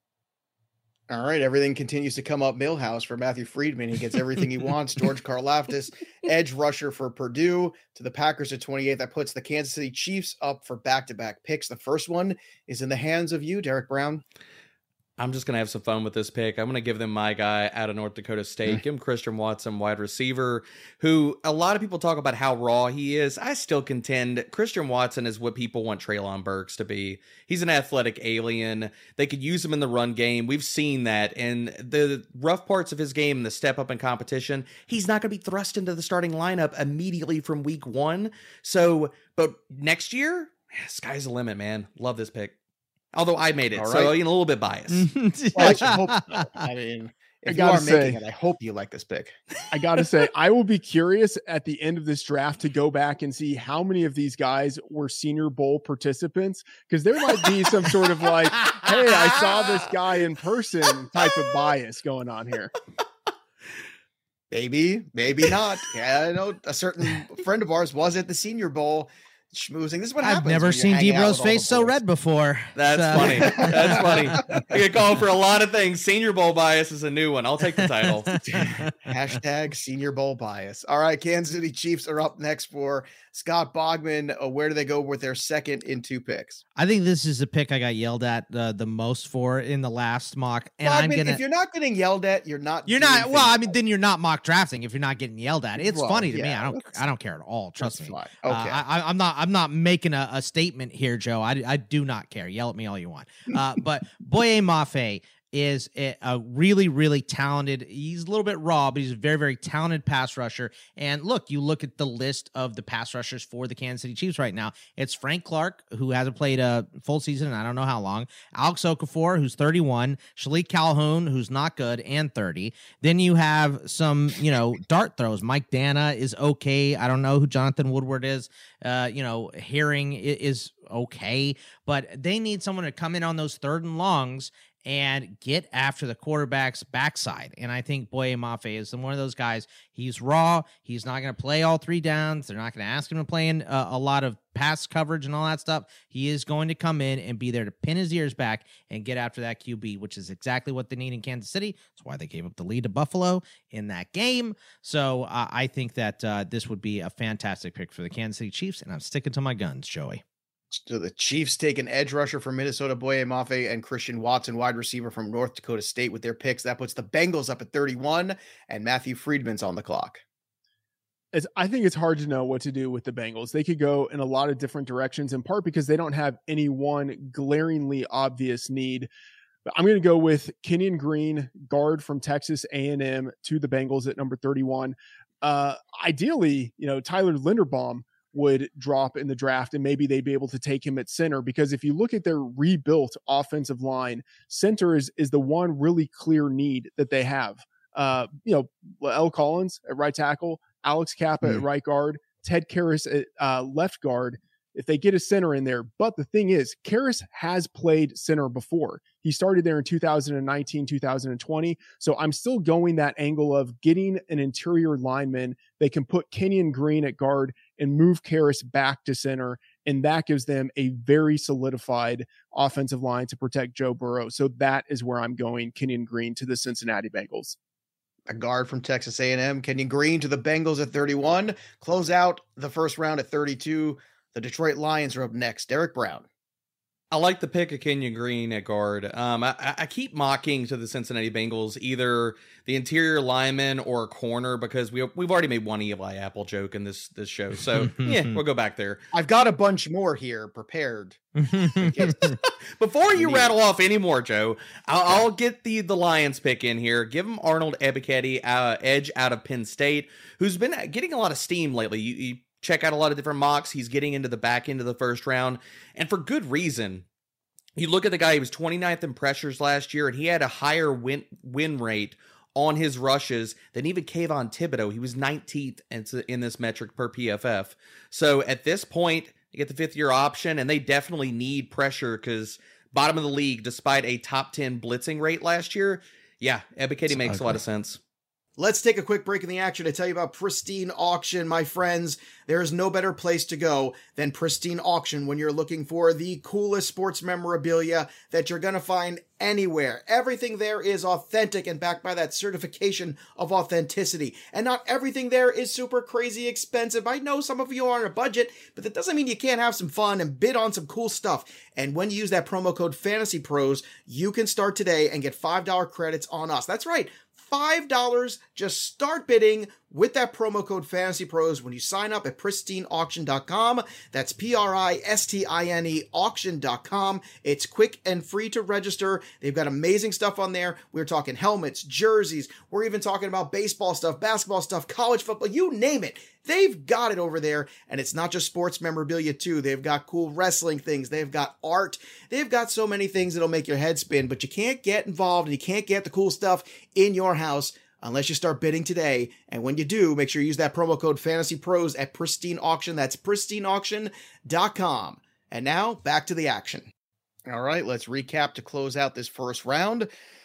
All right, everything continues to come up Millhouse for Matthew Friedman. He gets everything he wants. George Karlaftis, edge rusher for Purdue, to the Packers at twenty-eight. That puts the Kansas City Chiefs up for back-to-back picks. The first one is in the hands of you, Derek Brown. I'm just going to have some fun with this pick. I'm going to give them my guy out of North Dakota State. Mm. Give him Christian Watson, wide receiver, who a lot of people talk about how raw he is. I still contend Christian Watson is what people want Treylon Burks to be. He's an athletic alien. They could use him in the run game. We've seen that. And the rough parts of his game and the step up in competition, he's not going to be thrust into the starting lineup immediately from week one. So, but next year, sky's the limit, man. Love this pick. Although I made it, right. So you know, a little bit biased. Well, I, should hope, I mean, if you are say, making it, I hope you like this pick. I gotta say, I will be curious at the end of this draft to go back and see how many of these guys were Senior Bowl participants, because there might be some sort of like, hey, I saw this guy in person type of bias going on here. Maybe, maybe not. Yeah, I know a certain friend of ours was at the Senior Bowl. Schmoozing. This is what happens. I've never seen D-Bro's face so red before. That's so. funny. That's funny. I get called for a lot of things. Senior Bowl bias is a new one. I'll take the title. Hashtag Senior Bowl bias. All right, Kansas City Chiefs are up next for Scott Bogman. Uh, where do they go with their second in two picks? I think this is the pick I got yelled at uh, the most for in the last mock. And Bogman, I'm gonna. If you're not getting yelled at, you're not. You're not. Well, I mean, then you're not mock drafting if you're not getting yelled at. It's well, funny to yeah, me. I don't. I don't care at all. Trust me. Fine. Okay. Okay. Uh, I, I'm not. I'm not making a, a statement here, Joe. I, I do not care. Yell at me all you want. Uh, but Boye Mafe is a, a really, really talented. He's a little bit raw, but he's a very, very talented pass rusher. And look, you look at the list of the pass rushers for the Kansas City Chiefs right now. It's Frank Clark, who hasn't played a full season in I don't know how long. Alex Okafor, who's thirty-one. Shalik Calhoun, who's not good, and thirty. Then you have some, you know, dart throws. Mike Dana is okay. I don't know who Jonathan Woodward is. Uh, you know, Herring is okay, but they need someone to come in on those third and longs and get after the quarterback's backside. And I think Boye Mafe is one of those guys. He's raw. He's not going to play all three downs. They're not going to ask him to play in uh, a lot of pass coverage and all that stuff. He is going to come in and be there to pin his ears back and get after that Q B, which is exactly what they need in Kansas City. That's why they gave up the lead to Buffalo in that game. So uh, I think that uh, this would be a fantastic pick for the Kansas City Chiefs, and I'm sticking to my guns, Joey. So the Chiefs take an edge rusher from Minnesota, Boye Mafe, and Christian Watson, wide receiver from North Dakota State, with their picks. That puts the Bengals up at thirty-one, and Matthew Friedman's on the clock. It's, I think it's hard to know what to do with the Bengals. They could go in a lot of different directions, in part because they don't have any one glaringly obvious need. But I'm going to go with Kenyon Green, guard from Texas A and M, to the Bengals at number thirty-one. Uh, ideally, you know, Tyler Linderbaum would drop in the draft, and maybe they'd be able to take him at center, because if you look at their rebuilt offensive line, center is, is the one really clear need that they have. Uh, you know, L. Collins at right tackle, Alex Kappa mm. at right guard, Ted Karras at uh, left guard, if they get a center in there. But the thing is, Karras has played center before. He started there in two thousand nineteen, two thousand twenty. So I'm still going that angle of getting an interior lineman. They can put Kenyon Green at guard and move Karras back to center. And that gives them a very solidified offensive line to protect Joe Burrow. So that is where I'm going, Kenyon Green to the Cincinnati Bengals. A guard from Texas A and M, Kenyon Green to the Bengals at thirty-one. Close out the first round at thirty-two. The Detroit Lions are up next. Derek Brown. I like the pick of Kenyon Green at guard. Um, I, I keep mocking to the Cincinnati Bengals either the interior lineman or a corner, because we we've already made one Eli Apple joke in this this show. So yeah, we'll go back there. I've got a bunch more here prepared. Before you rattle off any more, Joe, I'll, I'll get the the Lions pick in here. Give him Arnold Ebiketie, uh, edge out of Penn State, who's been getting a lot of steam lately. You, you check out a lot of different mocks. He's getting into the back end of the first round, and for good reason. You look at the guy, he was twenty-ninth in pressures last year, and he had a higher win win rate on his rushes than even Kayvon Thibodeau. He was nineteenth in this metric per P F F. So at this point, you get the fifth year option, and they definitely need pressure because bottom of the league, despite a top ten blitzing rate last year. Yeah, Ebiketie makes ugly. a lot of sense. Let's take a quick break in the action to tell you about Pristine Auction, my friends. There is no better place to go than Pristine Auction when you're looking for the coolest sports memorabilia that you're going to find anywhere. Everything there is authentic and backed by that certification of authenticity. And not everything there is super crazy expensive. I know some of you are on a budget, but that doesn't mean you can't have some fun and bid on some cool stuff. And when you use that promo code Fantasy Pros, you can start today and get five dollars credits on us. That's right. five dollars. Just start bidding with that promo code Fantasy Pros when you sign up at pristine auction dot com. That's P R I S T I N E auction dot com. It's quick and free to register. They've got amazing stuff on there. We're talking helmets, jerseys. We're even talking about baseball stuff, basketball stuff, college football, you name it. They've got it over there, and it's not just sports memorabilia too. They've got cool wrestling things. They've got art. They've got so many things that'll make your head spin, but you can't get involved and you can't get the cool stuff in your house unless you start bidding today. And when you do, make sure you use that promo code Fantasy Pros at Pristine Auction. That's pristine auction dot com. And now back to the action. All right, let's recap to close out this first round.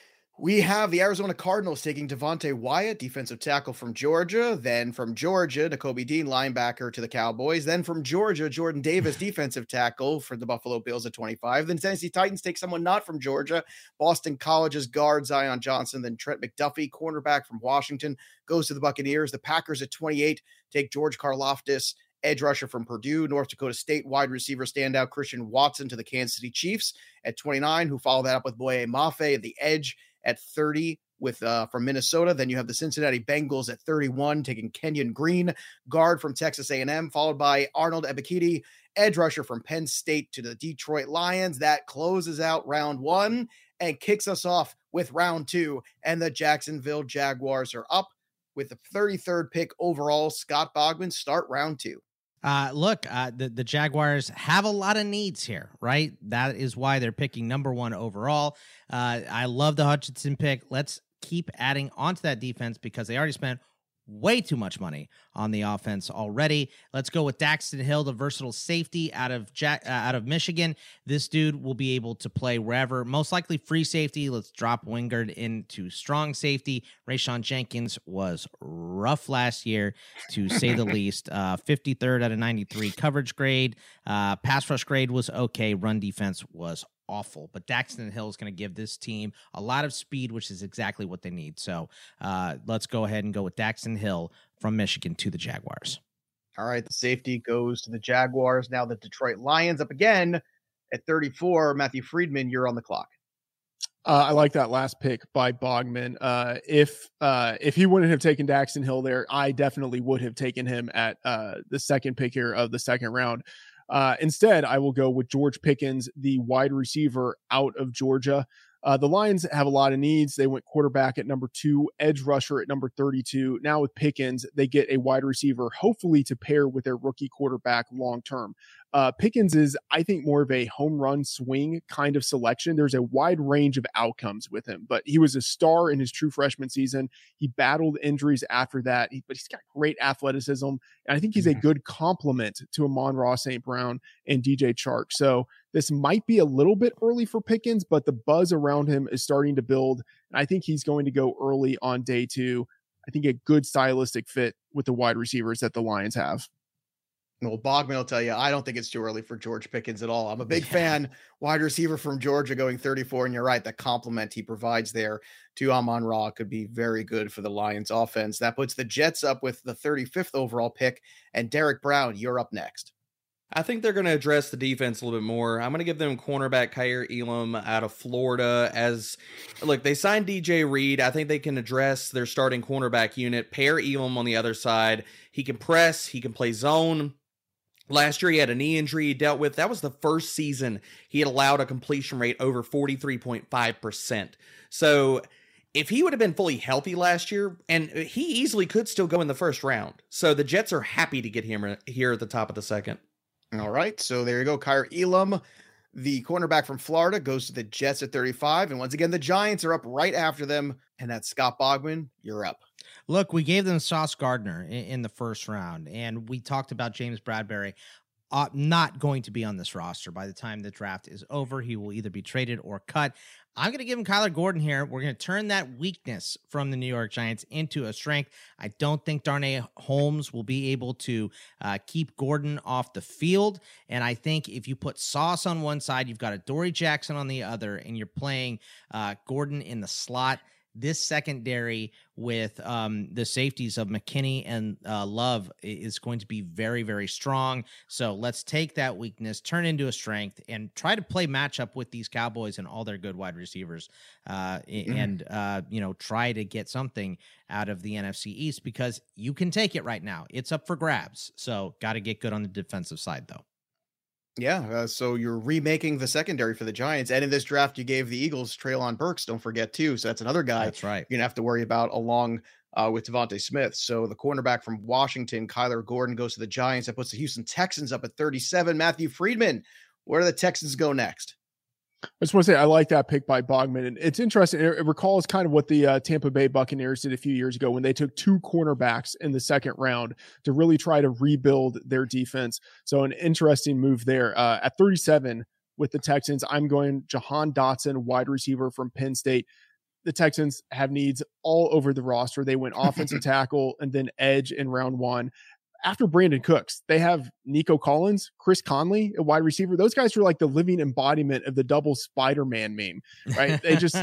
We have the Arizona Cardinals taking Devontae Wyatt, defensive tackle from Georgia. Then from Georgia, Nakobe Dean, linebacker to the Cowboys. Then from Georgia, Jordan Davis, defensive tackle for the Buffalo Bills at twenty-five. Then Tennessee Titans take someone not from Georgia. Boston College's guard, Zion Johnson. Then Trent McDuffie, cornerback from Washington, goes to the Buccaneers. The Packers at twenty-eight take George Karlaftis, edge rusher from Purdue. North Dakota State wide receiver standout Christian Watson to the Kansas City Chiefs at twenty-nine, who follow that up with Boye Mafe at the edge at thirty with uh, from Minnesota. Then you have the Cincinnati Bengals at thirty-one, taking Kenyon Green, guard from Texas A and M, followed by Arnold Ebiketie, edge rusher from Penn State to the Detroit Lions. That closes out round one and kicks us off with round two. And the Jacksonville Jaguars are up with the thirty-third pick overall. Scott Bogman, start round two. Uh, look, uh, the, the Jaguars have a lot of needs here, right? That is why they're picking number one overall. Uh, I love the Hutchinson pick. Let's keep adding onto that defense because they already spent way too much money on the offense already. Let's go with Daxton Hill, the versatile safety out of Jack, uh, out of Michigan. This dude will be able to play wherever, most likely free safety. Let's drop Wingard into strong safety. Rayshawn Jenkins was rough last year, to say the least. Uh, fifty-third out of ninety-three coverage grade. Uh, pass rush grade was okay. Run defense was awful, but Daxton Hill is going to give this team a lot of speed, which is exactly what they need. So uh, let's go ahead and go with Daxton Hill from Michigan to the Jaguars. All right, the safety goes to the Jaguars. Now the Detroit Lions up again at thirty-four. Matthew Friedman, you're on the clock. Uh, I like that last pick by Bogman. Uh, if uh, if he wouldn't have taken Daxton Hill there, I definitely would have taken him at uh, the second pick here of the second round. Uh, instead, I will go with George Pickens, the wide receiver out of Georgia. Uh, the Lions have a lot of needs. They went quarterback at number two, edge rusher at number thirty-two. Now with Pickens, they get a wide receiver, hopefully to pair with their rookie quarterback long term. Uh, Pickens is, I think, more of a home run swing kind of selection. There's a wide range of outcomes with him, but he was a star in his true freshman season. He battled injuries after that, he, but he's got great athleticism. And I think he's a good complement to Amon-Ra Saint Brown and D J Chark. So this might be a little bit early for Pickens, but the buzz around him is starting to build. And I think he's going to go early on day two. I think a good stylistic fit with the wide receivers that the Lions have. Well, Bogman will tell you, I don't think it's too early for George Pickens at all. I'm a big yeah. fan, wide receiver from Georgia going thirty-four. And you're right, the compliment he provides there to Amon-Ra could be very good for the Lions offense. That puts the Jets up with the thirty-fifth overall pick. And Derek Brown, you're up next. I think they're going to address the defense a little bit more. I'm going to give them cornerback Kaiir Elam out of Florida. As look, they signed D J Reed. I think they can address their starting cornerback unit. Pair Elam on the other side. He can press. He can play zone. Last year, he had a knee injury he dealt with. That was the first season he had allowed a completion rate over forty-three point five percent. So if he would have been fully healthy last year, and he easily could still go in the first round. So the Jets are happy to get him here at the top of the second. All right, so there you go. Kaiir Elam, the cornerback from Florida, goes to the Jets at thirty-five. And once again, the Giants are up right after them. And that's Scott Bogman. You're up. Look, we gave them Sauce Gardner in, in the first round, and we talked about James Bradberry uh, not going to be on this roster by the time the draft is over. He will either be traded or cut. I'm going to give him Kyler Gordon here. We're going to turn that weakness from the New York Giants into a strength. I don't think Darnay Holmes will be able to uh, keep Gordon off the field. And I think if you put Sauce on one side, you've got a Dory Jackson on the other, and you're playing uh, Gordon in the slot. This secondary with um, the safeties of McKinney and uh, Love is going to be very, very strong. So let's take that weakness, turn into a strength, and try to play matchup with these Cowboys and all their good wide receivers, uh, mm-hmm. and uh, you know, try to get something out of the N F C East, because you can take it right now. It's up for grabs. So got to get good on the defensive side, though. Yeah, uh, so you're remaking the secondary for the Giants. And in this draft, you gave the Eagles Treylon Burks, don't forget, too. So that's another guy that's right. you're going to have to worry about along uh, with Devontae Smith. So the cornerback from Washington, Kyler Gordon, goes to the Giants. That puts the Houston Texans up at thirty-seven. Matthew Friedman, where do the Texans go next? I just want to say I like that pick by Bogman, and it's interesting. It recalls kind of what the uh, Tampa Bay Buccaneers did a few years ago when they took two cornerbacks in the second round to really try to rebuild their defense. So an interesting move there. Uh, at thirty-seven with the Texans, I'm going Jahan Dotson, wide receiver from Penn State. The Texans have needs all over the roster. They went offensive tackle and then edge in round one. After Brandon Cooks, they have Nico Collins, Chris Conley, a wide receiver. Those guys are like the living embodiment of the double Spider-Man meme, right? They just,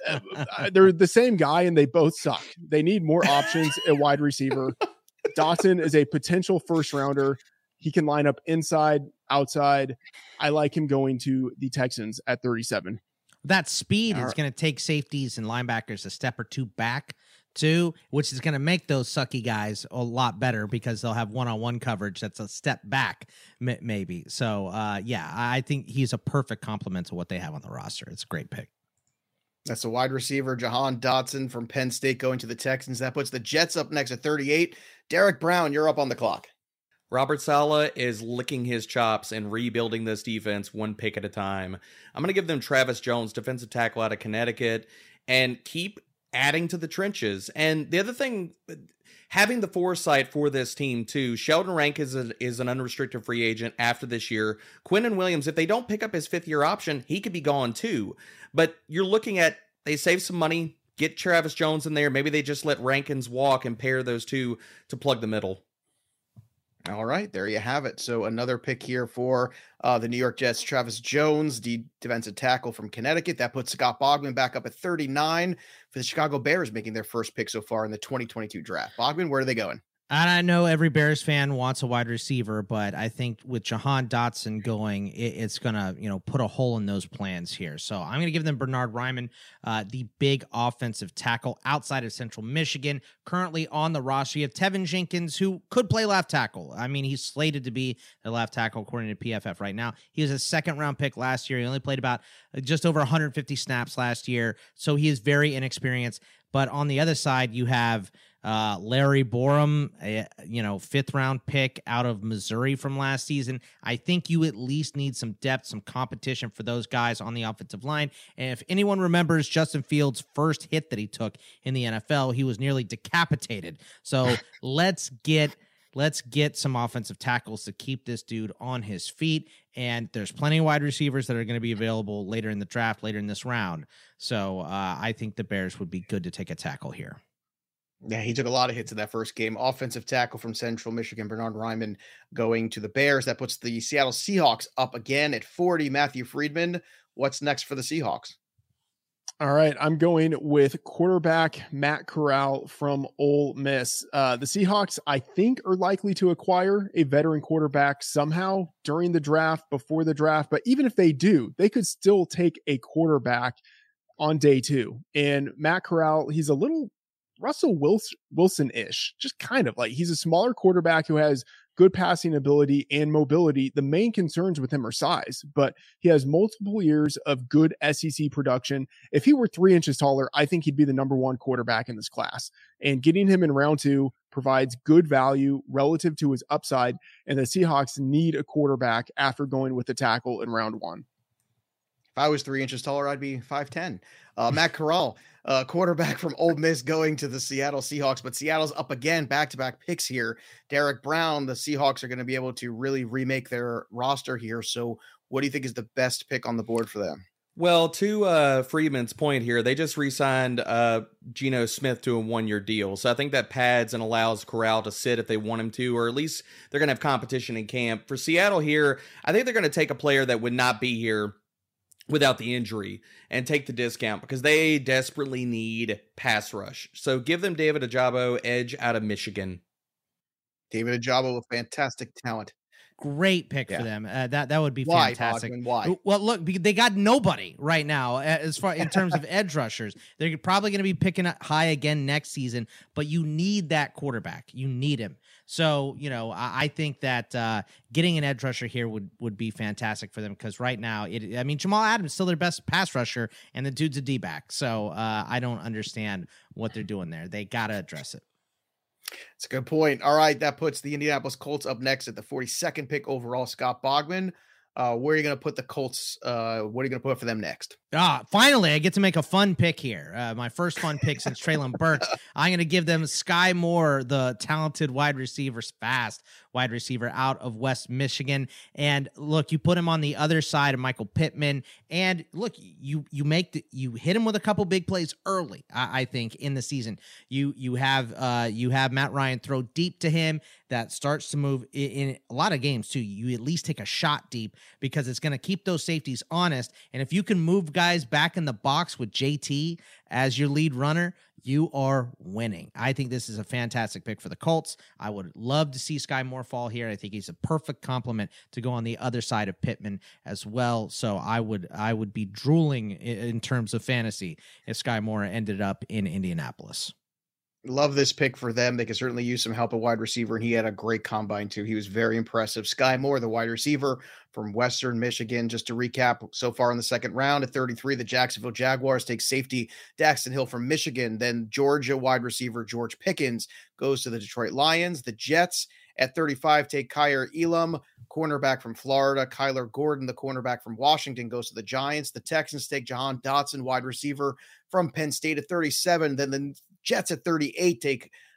they're the same guy and they both suck. They need more options at wide receiver. Dotson is a potential first rounder. He can line up inside, outside. I like him going to the Texans at thirty-seven. That speed is going to take safeties and linebackers a step or two back, too, which is going to make those sucky guys a lot better because they'll have one-on-one coverage that's a step back, maybe. So, uh, yeah, I think he's a perfect complement to what they have on the roster. It's a great pick. That's a wide receiver, Jahan Dotson from Penn State, going to the Texans. That puts the Jets up next at thirty-eight. Derek Brown, you're up on the clock. Robert Saleh is licking his chops and rebuilding this defense one pick at a time. I'm going to give them Travis Jones, defensive tackle out of Connecticut, and keep adding to the trenches. And the other thing, having the foresight for this team too. Sheldon Rank is a, is an unrestricted free agent after this year. Quinnen Williams, if they don't pick up his fifth year option, he could be gone too. But you're looking at, they save some money, get Travis Jones in there. Maybe they just let Rankins walk and pair those two to plug the middle. All right, there you have it. So another pick here for uh, the New York Jets, Travis Jones, the defensive tackle from Connecticut. That puts Scott Bogman back up at thirty-nine for the Chicago Bears, making their first pick so far in the twenty twenty-two draft. Bogman, where are they going? And I know every Bears fan wants a wide receiver, but I think with Jahan Dotson going, it, it's going to, you know, put a hole in those plans here. So I'm going to give them Bernhard Raimann, uh, the big offensive tackle outside of Central Michigan, currently on the roster. You have Tevin Jenkins, who could play left tackle. I mean, he's slated to be the left tackle according to P F F right now. He was a second round pick last year. He only played about just over one hundred fifty snaps last year. So he is very inexperienced. But on the other side, you have Uh, Larry Borum, a, you know, fifth round pick out of Missouri from last season. I think you at least need some depth, some competition for those guys on the offensive line. And if anyone remembers Justin Fields' first hit that he took in the N F L, he was nearly decapitated. So let's get let's get some offensive tackles to keep this dude on his feet. And there's plenty of wide receivers that are going to be available later in the draft, later in this round. So uh, I think the Bears would be good to take a tackle here. Yeah, he took a lot of hits in that first game. Offensive tackle from Central Michigan, Bernhard Raimann, going to the Bears. That puts the Seattle Seahawks up again at forty. Matthew Friedman, what's next for the Seahawks? All right, I'm going with quarterback Matt Corral from Ole Miss. Uh, the Seahawks, I think, are likely to acquire a veteran quarterback somehow during the draft, before the draft. But even if they do, they could still take a quarterback on day two. And Matt Corral, he's a little Russell Wilson-ish, just kind of like he's a smaller quarterback who has good passing ability and mobility. The main concerns with him are size, but he has multiple years of good S E C production. If he were three inches taller, I think he'd be the number one quarterback in this class. And getting him in round two provides good value relative to his upside. And the Seahawks need a quarterback after going with the tackle in round one. If I was three inches taller, I'd be five ten. Uh, Matt Corral, uh, quarterback from Ole Miss, going to the Seattle Seahawks, but Seattle's up again, back-to-back picks here. Derek Brown, the Seahawks are going to be able to really remake their roster here. So what do you think is the best pick on the board for them? Well, to uh, Freeman's point here, they just re-signed uh, Geno Smith to a one-year deal. So I think that pads and allows Corral to sit if they want him to, or at least they're going to have competition in camp. For Seattle here, I think they're going to take a player that would not be here without the injury and take the discount because they desperately need pass rush. So give them David Ojabo, edge out of Michigan. David Ojabo, a fantastic talent. Great pick yeah. for them. Uh, that that would be Why, fantastic. Bogman, why? Well, look, they got nobody right now as far in terms of edge rushers. They're probably going to be picking up high again next season, but you need that quarterback. You need him. So, you know, I, I think that uh, getting an edge rusher here would would be fantastic for them because right now, it. I mean, Jamal Adams is still their best pass rusher, and the dude's a D-back. So uh, I don't understand what they're doing there. They got to address it. It's a good point. All right, that puts the Indianapolis Colts up next at the forty-second pick overall. Scott Bogman, uh, where are you going to put the Colts? Uh, what are you going to put for them next? Ah, finally, I get to make a fun pick here. Uh, my first fun pick since Treylon Burks. I'm going to give them Sky Moore, the talented wide receiver, fast wide receiver out of West Michigan. And look, you put him on the other side of Michael Pittman. And look, you you make the, you hit him with a couple big plays early. I, I think in the season, you you have uh, you have Matt Ryan throw deep to him that starts to move in, in a lot of games too. You at least take a shot deep because it's going to keep those safeties honest. And if you can move guys guys back in the box with J T as your lead runner, you are winning. I think this is a fantastic pick for the Colts. I would love to see Sky Moore fall here. I think he's a perfect complement to go on the other side of Pittman as well. So I would I would be drooling in terms of fantasy if Sky Moore ended up in Indianapolis. Love this pick for them. They can certainly use some help at wide receiver, and he had a great combine too. He was very impressive. Sky Moore, the wide receiver from Western Michigan. Just to recap, so far in the second round at thirty-three, the Jacksonville Jaguars take safety Daxton Hill from Michigan. Then Georgia wide receiver George Pickens goes to the Detroit Lions. The Jets at thirty-five take Kaiir Elam, cornerback from Florida. Kyler Gordon, the cornerback from Washington, goes to the Giants. The Texans take Jahan Dotson, wide receiver from Penn State at thirty-seven. Then the Jets at thirty-eight take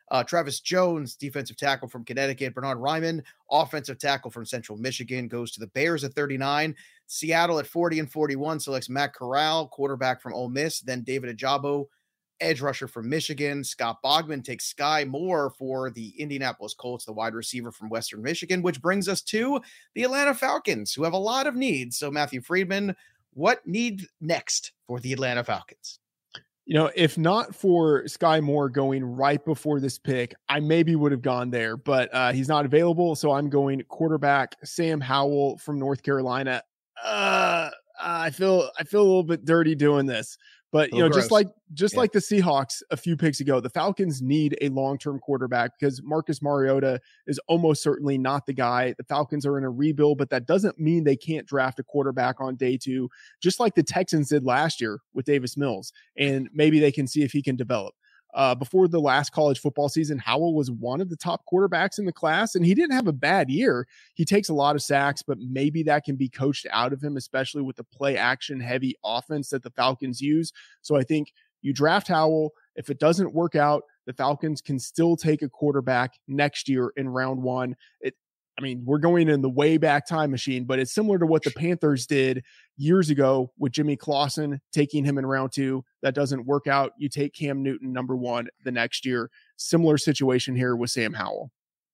Uh, Travis Jones, defensive tackle from Connecticut. Bernard Ryman, offensive tackle from Central Michigan, goes to the Bears at thirty-nine. Seattle at forty and forty-one selects Matt Corral, quarterback from Ole Miss. Then David Ajabo, edge rusher from Michigan. Scott Bogman takes Sky Moore for the Indianapolis Colts, the wide receiver from Western Michigan, which brings us to the Atlanta Falcons, who have a lot of needs. So Matthew Friedman, what need next for the Atlanta Falcons? You know, if not for Sky Moore going right before this pick, I maybe would have gone there, but uh, he's not available. So I'm going quarterback Sam Howell from North Carolina. Uh, I feel I feel a little bit dirty doing this. But, you know, gross. just like just Yeah. like the Seahawks a few picks ago, the Falcons need a long-term quarterback because Marcus Mariota is almost certainly not the guy. The Falcons are in a rebuild, but that doesn't mean they can't draft a quarterback on day two, just like the Texans did last year with Davis Mills. And maybe they can see if he can develop. Uh, before the last college football season, Howell was one of the top quarterbacks in the class, and he didn't have a bad year. He takes a lot of sacks, but maybe that can be coached out of him, especially with the play action heavy offense that the Falcons use. So I think you draft Howell. If it doesn't work out, the Falcons can still take a quarterback next year in round one. It, I mean, we're going in the way back time machine, but it's similar to what the Panthers did years ago with Jimmy Clausen, taking him in round two. That doesn't work out. You take Cam Newton number one the next year. Similar situation here with Sam Howell.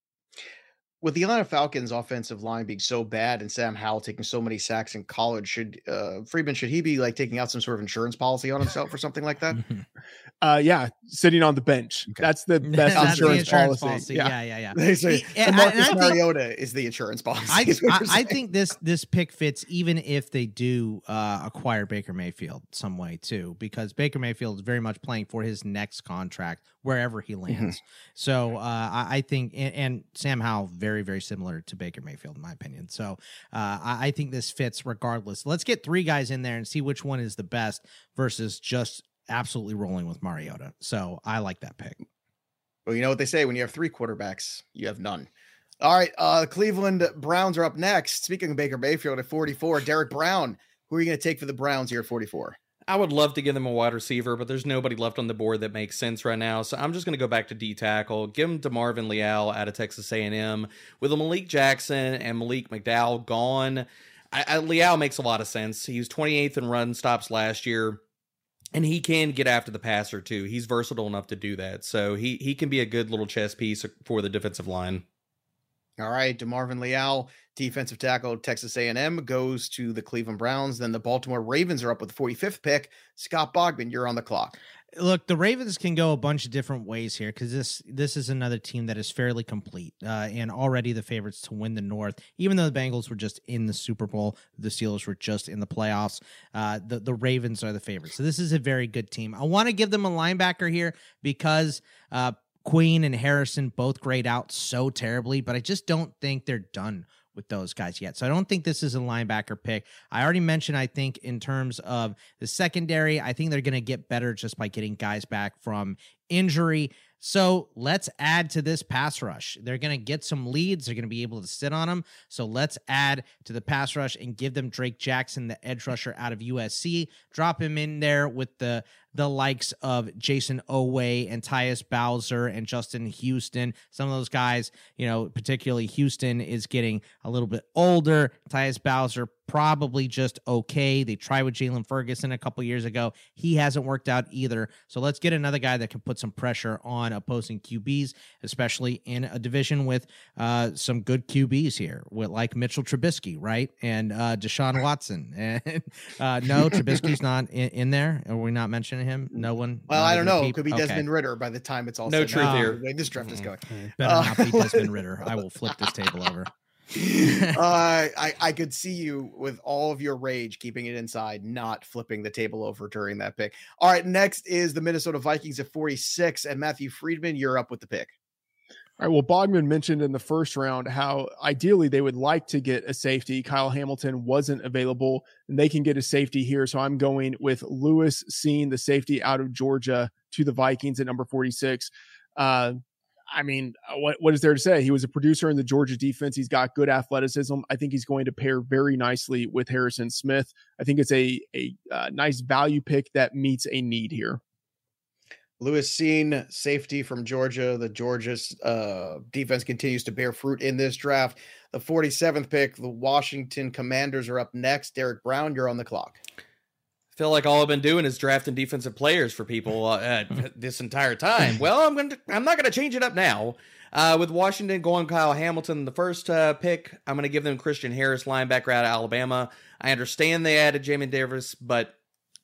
With the Atlanta Falcons offensive line being so bad and Sam Howell taking so many sacks in college, should uh, Friedman, should he be like taking out some sort of insurance policy on himself or something like that? Uh, yeah, sitting on the bench. Okay. That's the best That's the insurance, insurance policy. policy. Yeah. Yeah, yeah, yeah. They say He- and- the Marcus and I think- Mariota is the insurance policy. I, is what I, you're I saying. think this this pick fits even if they do uh, acquire Baker Mayfield some way too, because Baker Mayfield is very much playing for his next contract wherever he lands. So uh, I, I think, and, and Sam Howell very very similar to Baker Mayfield in my opinion. So uh, I, I think this fits regardless. Let's get three guys in there and see which one is the best versus just absolutely rolling with Mariota. So I like that pick. Well, you know what they say, when you have three quarterbacks, you have none. All right, uh, Cleveland Browns are up next. Speaking of Baker Mayfield at forty-four, Derek Brown, who are you going to take for the Browns here at forty-four? I would love to give them a wide receiver, but there's nobody left on the board that makes sense right now. So I'm just going to go back to D tackle, give them to Marvin Leal out of Texas A and M. With a Malik Jackson and Malik McDowell gone, I, I, Leal makes a lot of sense. He was twenty-eighth in run stops last year, and he can get after the passer too. He's versatile enough to do that. So he, he can be a good little chess piece for the defensive line. All right, DeMarvin Leal, defensive tackle, Texas A and M, goes to the Cleveland Browns. Then the Baltimore Ravens are up with the forty-fifth pick. Scott Bogman, you're on the clock. Look, the Ravens can go a bunch of different ways here because this this is another team that is fairly complete uh, and already the favorites to win the North. Even though the Bengals were just in the Super Bowl, the Steelers were just in the playoffs. Uh, the the Ravens are the favorites, so this is a very good team. I want to give them a linebacker here because uh, Queen and Harrison both grade out so terribly, but I just don't think they're done with those guys yet. So I don't think this is a linebacker pick. I already mentioned, I think in terms of the secondary, I think they're going to get better just by getting guys back from injury. So let's add to this pass rush. They're going to get some leads. They're going to be able to sit on them. So let's add to the pass rush and give them Drake Jackson, the edge rusher out of U S C. Drop him in there with the the likes of Jason Oweh and Tyus Bowser and Justin Houston. Some of those guys, you know, particularly Houston is getting a little bit older. Tyus Bowser probably just okay. They tried with Jalen Ferguson a couple years ago. He hasn't worked out either. So let's get another guy that can put some pressure on opposing Q Bs, especially in a division with uh, some good Q Bs here, with like Mitchell Trubisky, right? And uh, Deshaun Watson. And uh, no, Trubisky's not in, in there. Are we not mentioning him? No one? Well, I don't know. It could be Okay. Desmond Ritter by the time it's all No said and truth done. here. The way this draft is going. Better Uh, not be Desmond Ritter. I will flip this table over. uh, I, I could see you with all of your rage keeping it inside, not flipping the table over during that pick. All right, next is the Minnesota Vikings at forty-six, and Matthew Friedman, you're up with the pick. All right. Well, Bogman mentioned in the first round how ideally they would like to get a safety. Kyle Hamilton wasn't available, and they can get a safety here. So I'm going with Lewis Cine, the safety out of Georgia, to the Vikings at number forty-six. Uh, I mean, what what is there to say? He was a producer in the Georgia defense. He's got good athleticism. I think he's going to pair very nicely with Harrison Smith. I think it's a a uh, nice value pick that meets a need here. Lewis Cine, safety from Georgia. The Georgia's uh, defense continues to bear fruit in this draft. The forty-seventh pick, the Washington Commanders are up next. Derek Brown, you're on the clock. I feel like all I've been doing is drafting defensive players for people uh, this entire time. Well, I'm going to, I'm not going to change it up now. Uh, with Washington going Kyle Hamilton, the first uh, pick, I'm going to give them Christian Harris, linebacker out of Alabama. I understand they added Jamin Davis, but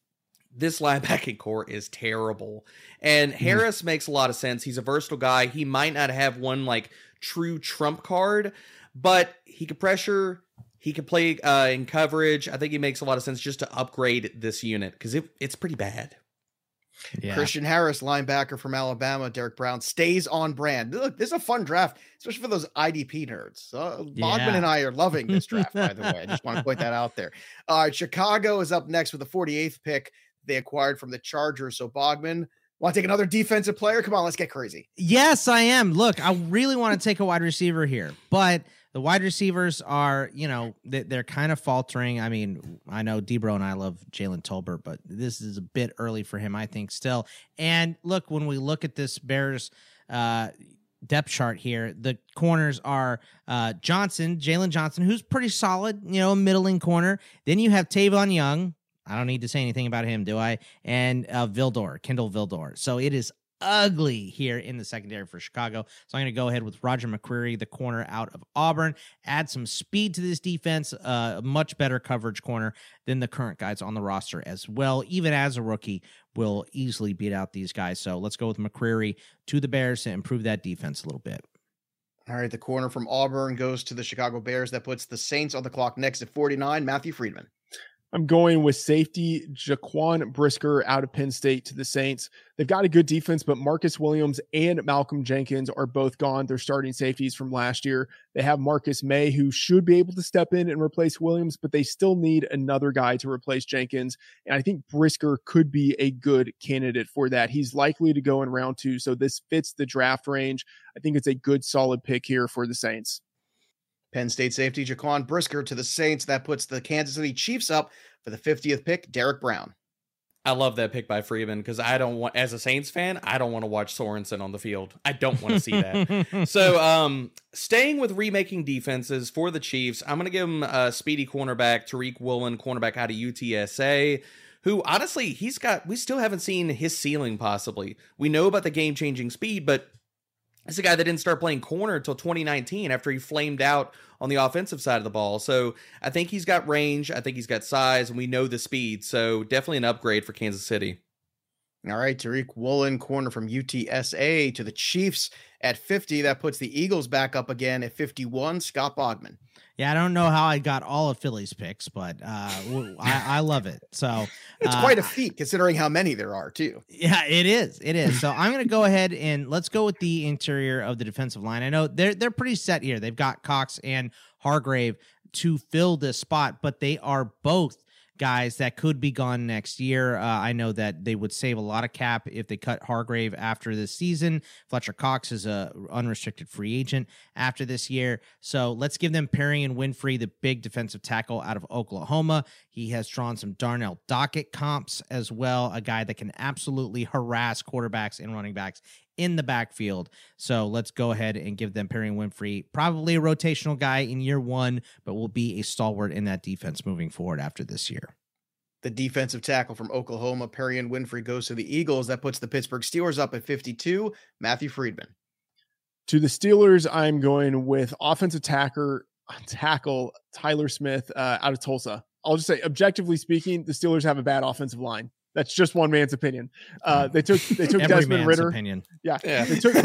this linebacking core is terrible. And Harris mm. makes a lot of sense. He's a versatile guy. He might not have one like true trump card, but he could pressure. He could play uh, in coverage. I think it makes a lot of sense just to upgrade this unit because it, it's pretty bad. Yeah. Christian Harris, linebacker from Alabama. Derek Brown stays on brand. Look, this is a fun draft, especially for those I D P nerds. Uh, Bogman yeah. and I are loving this draft, by the way. I just want to point that out there. All right, Chicago is up next with the forty-eighth pick they acquired from the Chargers. So Bogman, want to take another defensive player? Come on, let's get crazy. Yes, I am. Look, I really want to take a wide receiver here, but the wide receivers are, you know, they're kind of faltering. I mean, I know Debro and I love Jalen Tolbert, but this is a bit early for him, I think, still. And look, when we look at this Bears uh, depth chart here, the corners are uh, Johnson, Jalen Johnson, who's pretty solid, you know, a middling corner. Then you have Tavon Young. I don't need to say anything about him, do I? And uh, Vildor, Kendall Vildor. So it is ugly here in the secondary for Chicago. So I'm going to go ahead with Roger McCreary, the corner out of Auburn. Add some speed to this defense, a uh, much better coverage corner than the current guys on the roster as well. Even as a rookie, will easily beat out these guys. So let's go with McCreary to the Bears to improve that defense a little bit. All right, the corner from Auburn goes to the Chicago Bears. That puts the Saints on the clock next at forty-nine. Matthew Friedman. I'm going with safety Jaquan Brisker out of Penn State to the Saints. They've got a good defense, but Marcus Williams and Malcolm Jenkins are both gone. They're starting safeties from last year. They have Marcus May, who should be able to step in and replace Williams, but they still need another guy to replace Jenkins. And I think Brisker could be a good candidate for that. He's likely to go in round two, so this fits the draft range. I think it's a good, solid pick here for the Saints. Penn State safety Jaquan Brisker to the Saints. That puts the Kansas City Chiefs up for the fiftieth pick, Derek Brown. I love that pick by Freeman because I don't want, as a Saints fan, I don't want to watch Sorensen on the field. I don't want to see that. So, um, staying with remaking defenses for the Chiefs, I'm going to give him a speedy cornerback, Tariq Woolen, cornerback out of U T S A, who honestly, he's got, we still haven't seen his ceiling possibly. We know about the game-changing speed, but it's a guy that didn't start playing corner until twenty nineteen after he flamed out on the offensive side of the ball. So I think he's got range. I think he's got size, and we know the speed. So definitely an upgrade for Kansas City. All right, Tariq Woolen, corner from U T S A to the Chiefs at fifty. That puts the Eagles back up again at fifty-one. Scott Bogman. Yeah, I don't know how I got all of Philly's picks, but uh, I, I love it. So it's uh, quite a feat considering how many there are, too. Yeah, it is. It is. So I'm going to go ahead and let's go with the interior of the defensive line. I know they're they're pretty set here. They've got Cox and Hargrave to fill this spot, but they are both guys that could be gone next year. Uh, I know that they would save a lot of cap if they cut Hargrave after this season. Fletcher Cox is a unrestricted free agent after this year. So let's give them Perrion Winfrey, the big defensive tackle out of Oklahoma. He has drawn some Darnell Dockett comps as well, a guy that can absolutely harass quarterbacks and running backs in the backfield. So let's go ahead and give them Perrion Winfrey, probably a rotational guy in year one, but will be a stalwart in that defense moving forward after this year. The defensive tackle from Oklahoma, Perrion Winfrey, goes to the Eagles. That puts the Pittsburgh Steelers up at fifty-two. Matthew Friedman. To the Steelers, I'm going with offensive tacker, tackle Tyler Smith uh, out of Tulsa. I'll just say, objectively speaking, the Steelers have a bad offensive line. That's just one man's opinion. Uh, they took they took Every Desmond man's Ritter. Opinion. Yeah, yeah. They took,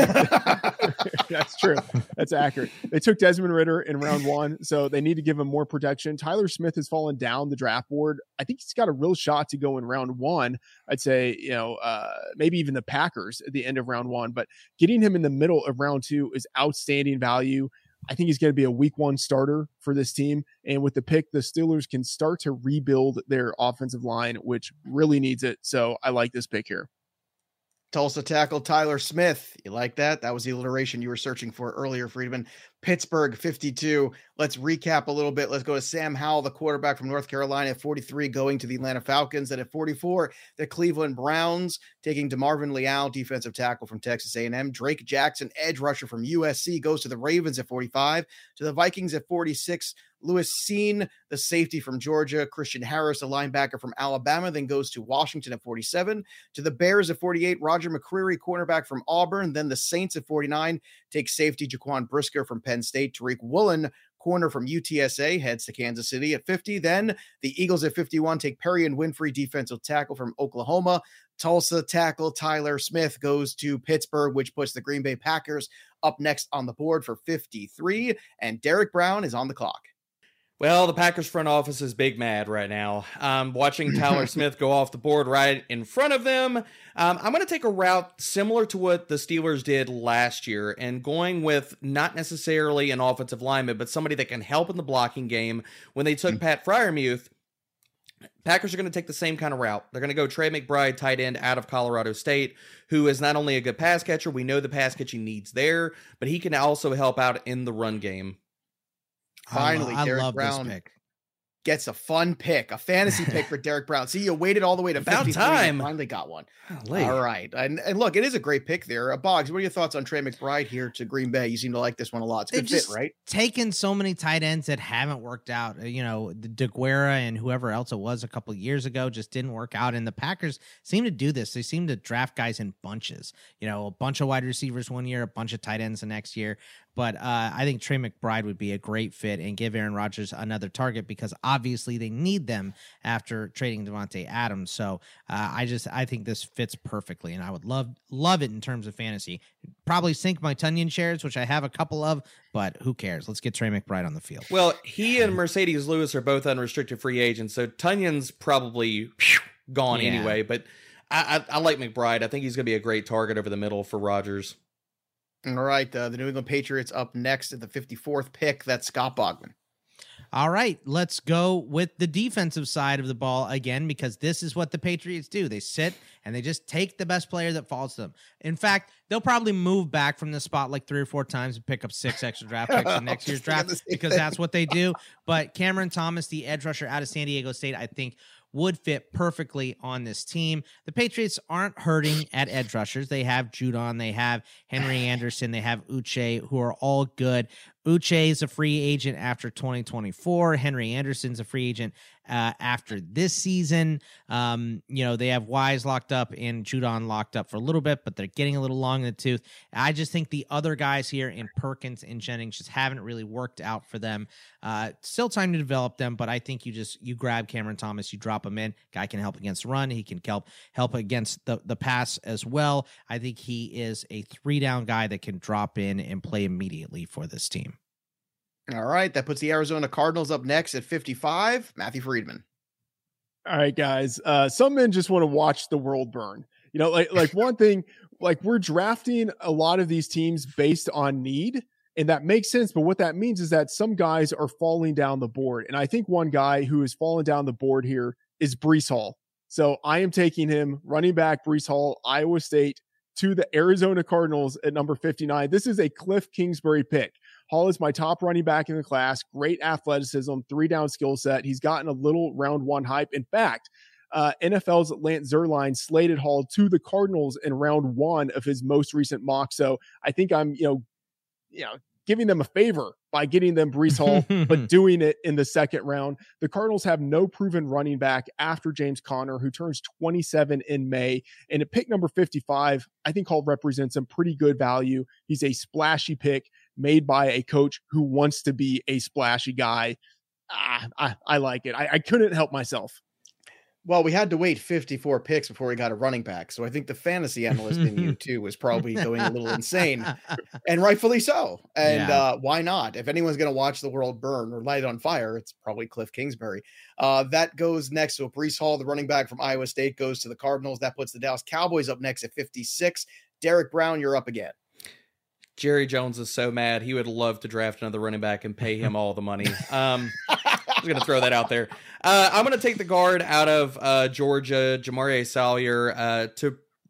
that's true. That's accurate. They took Desmond Ritter in round one, so they need to give him more protection. Tyler Smith has fallen down the draft board. I think he's got a real shot to go in round one. I'd say, you know, uh, maybe even the Packers at the end of round one, but getting him in the middle of round two is outstanding value. I think he's going to be a week one starter for this team. And with the pick, the Steelers can start to rebuild their offensive line, which really needs it. So I like this pick here. Tulsa tackle Tyler Smith. You like that? That was the alliteration you were searching for earlier, Friedman. Pittsburgh, fifty-two. Let's recap a little bit. Let's go to Sam Howell, the quarterback from North Carolina at forty-three, going to the Atlanta Falcons. And at forty-four, the Cleveland Browns, taking DeMarvin Leal, defensive tackle from Texas A and M. Drake Jackson, edge rusher from U S C, goes to the Ravens at forty-five. To the Vikings at forty-six, Lewis Cine, the safety from Georgia. Christian Harris, a linebacker from Alabama, then goes to Washington at forty-seven. To the Bears at forty-eight, Roger McCreary, cornerback from Auburn. Then the Saints at forty-nine take safety Jaquan Brisker from Penn State. Tariq Woolen, corner from U T S A, heads to Kansas City at fifty. Then the Eagles at fifty-one take Perry and Winfrey, defensive tackle from Oklahoma. Tulsa tackle Tyler Smith goes to Pittsburgh, which puts the Green Bay Packers up next on the board for fifty-three. And Derek Brown is on the clock. Well, the Packers front office is big mad right now. Um, watching Tyler Smith go off the board right in front of them. Um, I'm going to take a route similar to what the Steelers did last year and going with not necessarily an offensive lineman, but somebody that can help in the blocking game. When they took mm-hmm. Pat Freiermuth, Packers are going to take the same kind of route. They're going to go Trey McBride, tight end out of Colorado State, who is not only a good pass catcher, we know the pass catching needs there, but he can also help out in the run game. Finally, I, I Derek love Brown this pick. Gets a fun pick, a fantasy pick for Derek Brown. See, you waited all the way to About fifty-three time. And finally got one. Golly. All right. And, and look, it is a great pick there. Uh, Boggs, what are your thoughts on Trey McBride here to Green Bay? You seem to like this one a lot. It's a good They've fit, right? Taken so many tight ends that haven't worked out. You know, the DeGuara and whoever else it was a couple years ago just didn't work out. And the Packers seem to do this. They seem to draft guys in bunches. You know, a bunch of wide receivers one year, a bunch of tight ends the next year. But uh, I think Trey McBride would be a great fit and give Aaron Rodgers another target because obviously they need them after trading Devontae Adams. So uh, I just I think this fits perfectly, and I would love love it in terms of fantasy. Probably sink my Tunyon shares, which I have a couple of, but who cares? Let's get Trey McBride on the field. Well, he and Mercedes Lewis are both unrestricted free agents, so Tunyon's probably whew, gone yeah. anyway. But I, I, I like McBride. I think he's going to be a great target over the middle for Rodgers. All right, uh, the New England Patriots up next at the fifty-fourth pick. That's Scott Bogman. All right, let's go with the defensive side of the ball again, because this is what the Patriots do. They sit and they just take the best player that falls to them. In fact, they'll probably move back from this spot like three or four times and pick up six extra draft picks in next year's draft because that's what they do. But Cameron Thomas, the edge rusher out of San Diego State, I think would fit perfectly on this team. The Patriots aren't hurting at edge rushers. They have Judon, they have Henry Anderson, they have Uche, who are all good. Uche is a free agent after twenty twenty-four. Henry Anderson's a free agent uh, after this season. Um, you know, they have Wise locked up and Judon locked up for a little bit, but they're getting a little long in the tooth. I just think the other guys here in Perkins and Jennings just haven't really worked out for them. Uh, still time to develop them, but I think you just, you grab Cameron Thomas, you drop him in. Guy can help against the run. He can help, help against the, the pass as well. I think he is a three down guy that can drop in and play immediately for this team. All right, that puts the Arizona Cardinals up next at fifty-five. Matthew Friedman. All right, guys. Uh, some men just want to watch the world burn. You know, like like one thing, like we're drafting a lot of these teams based on need, and that makes sense. But what that means is that some guys are falling down the board, and I think one guy who is falling down the board here is Breece Hall. So I am taking him, running back Breece Hall, Iowa State, to the Arizona Cardinals at number fifty-nine. This is a Cliff Kingsbury pick. Hall is my top running back in the class. Great athleticism, three down skill set. He's gotten a little round one hype. In fact, uh, N F L's Lance Zierlein slated Hall to the Cardinals in round one of his most recent mock. So I think I'm, you know, you know, giving them a favor by getting them Breece Hall, but doing it in the second round. The Cardinals have no proven running back after James Conner, who turns twenty-seven in May. And at pick number fifty-five, I think Hall represents some pretty good value. He's a splashy pick made by a coach who wants to be a splashy guy. Ah, I, I like it. I, I couldn't help myself. Well, we had to wait fifty-four picks before we got a running back. So I think the fantasy analyst in you too was probably going a little insane, and rightfully so. And yeah. uh, why not? If anyone's going to watch the world burn or light it on fire, it's probably Cliff Kingsbury. Uh, that goes next. So Breece Hall, the running back from Iowa State, goes to the Cardinals. That puts the Dallas Cowboys up next at fifty-six. Derek Brown, you're up again. Jerry Jones is so mad. He would love to draft another running back and pay him all the money. Um, I was going to throw that out there. Uh, I'm going to take the guard out of uh, Georgia, Jamarie Salyer, uh, to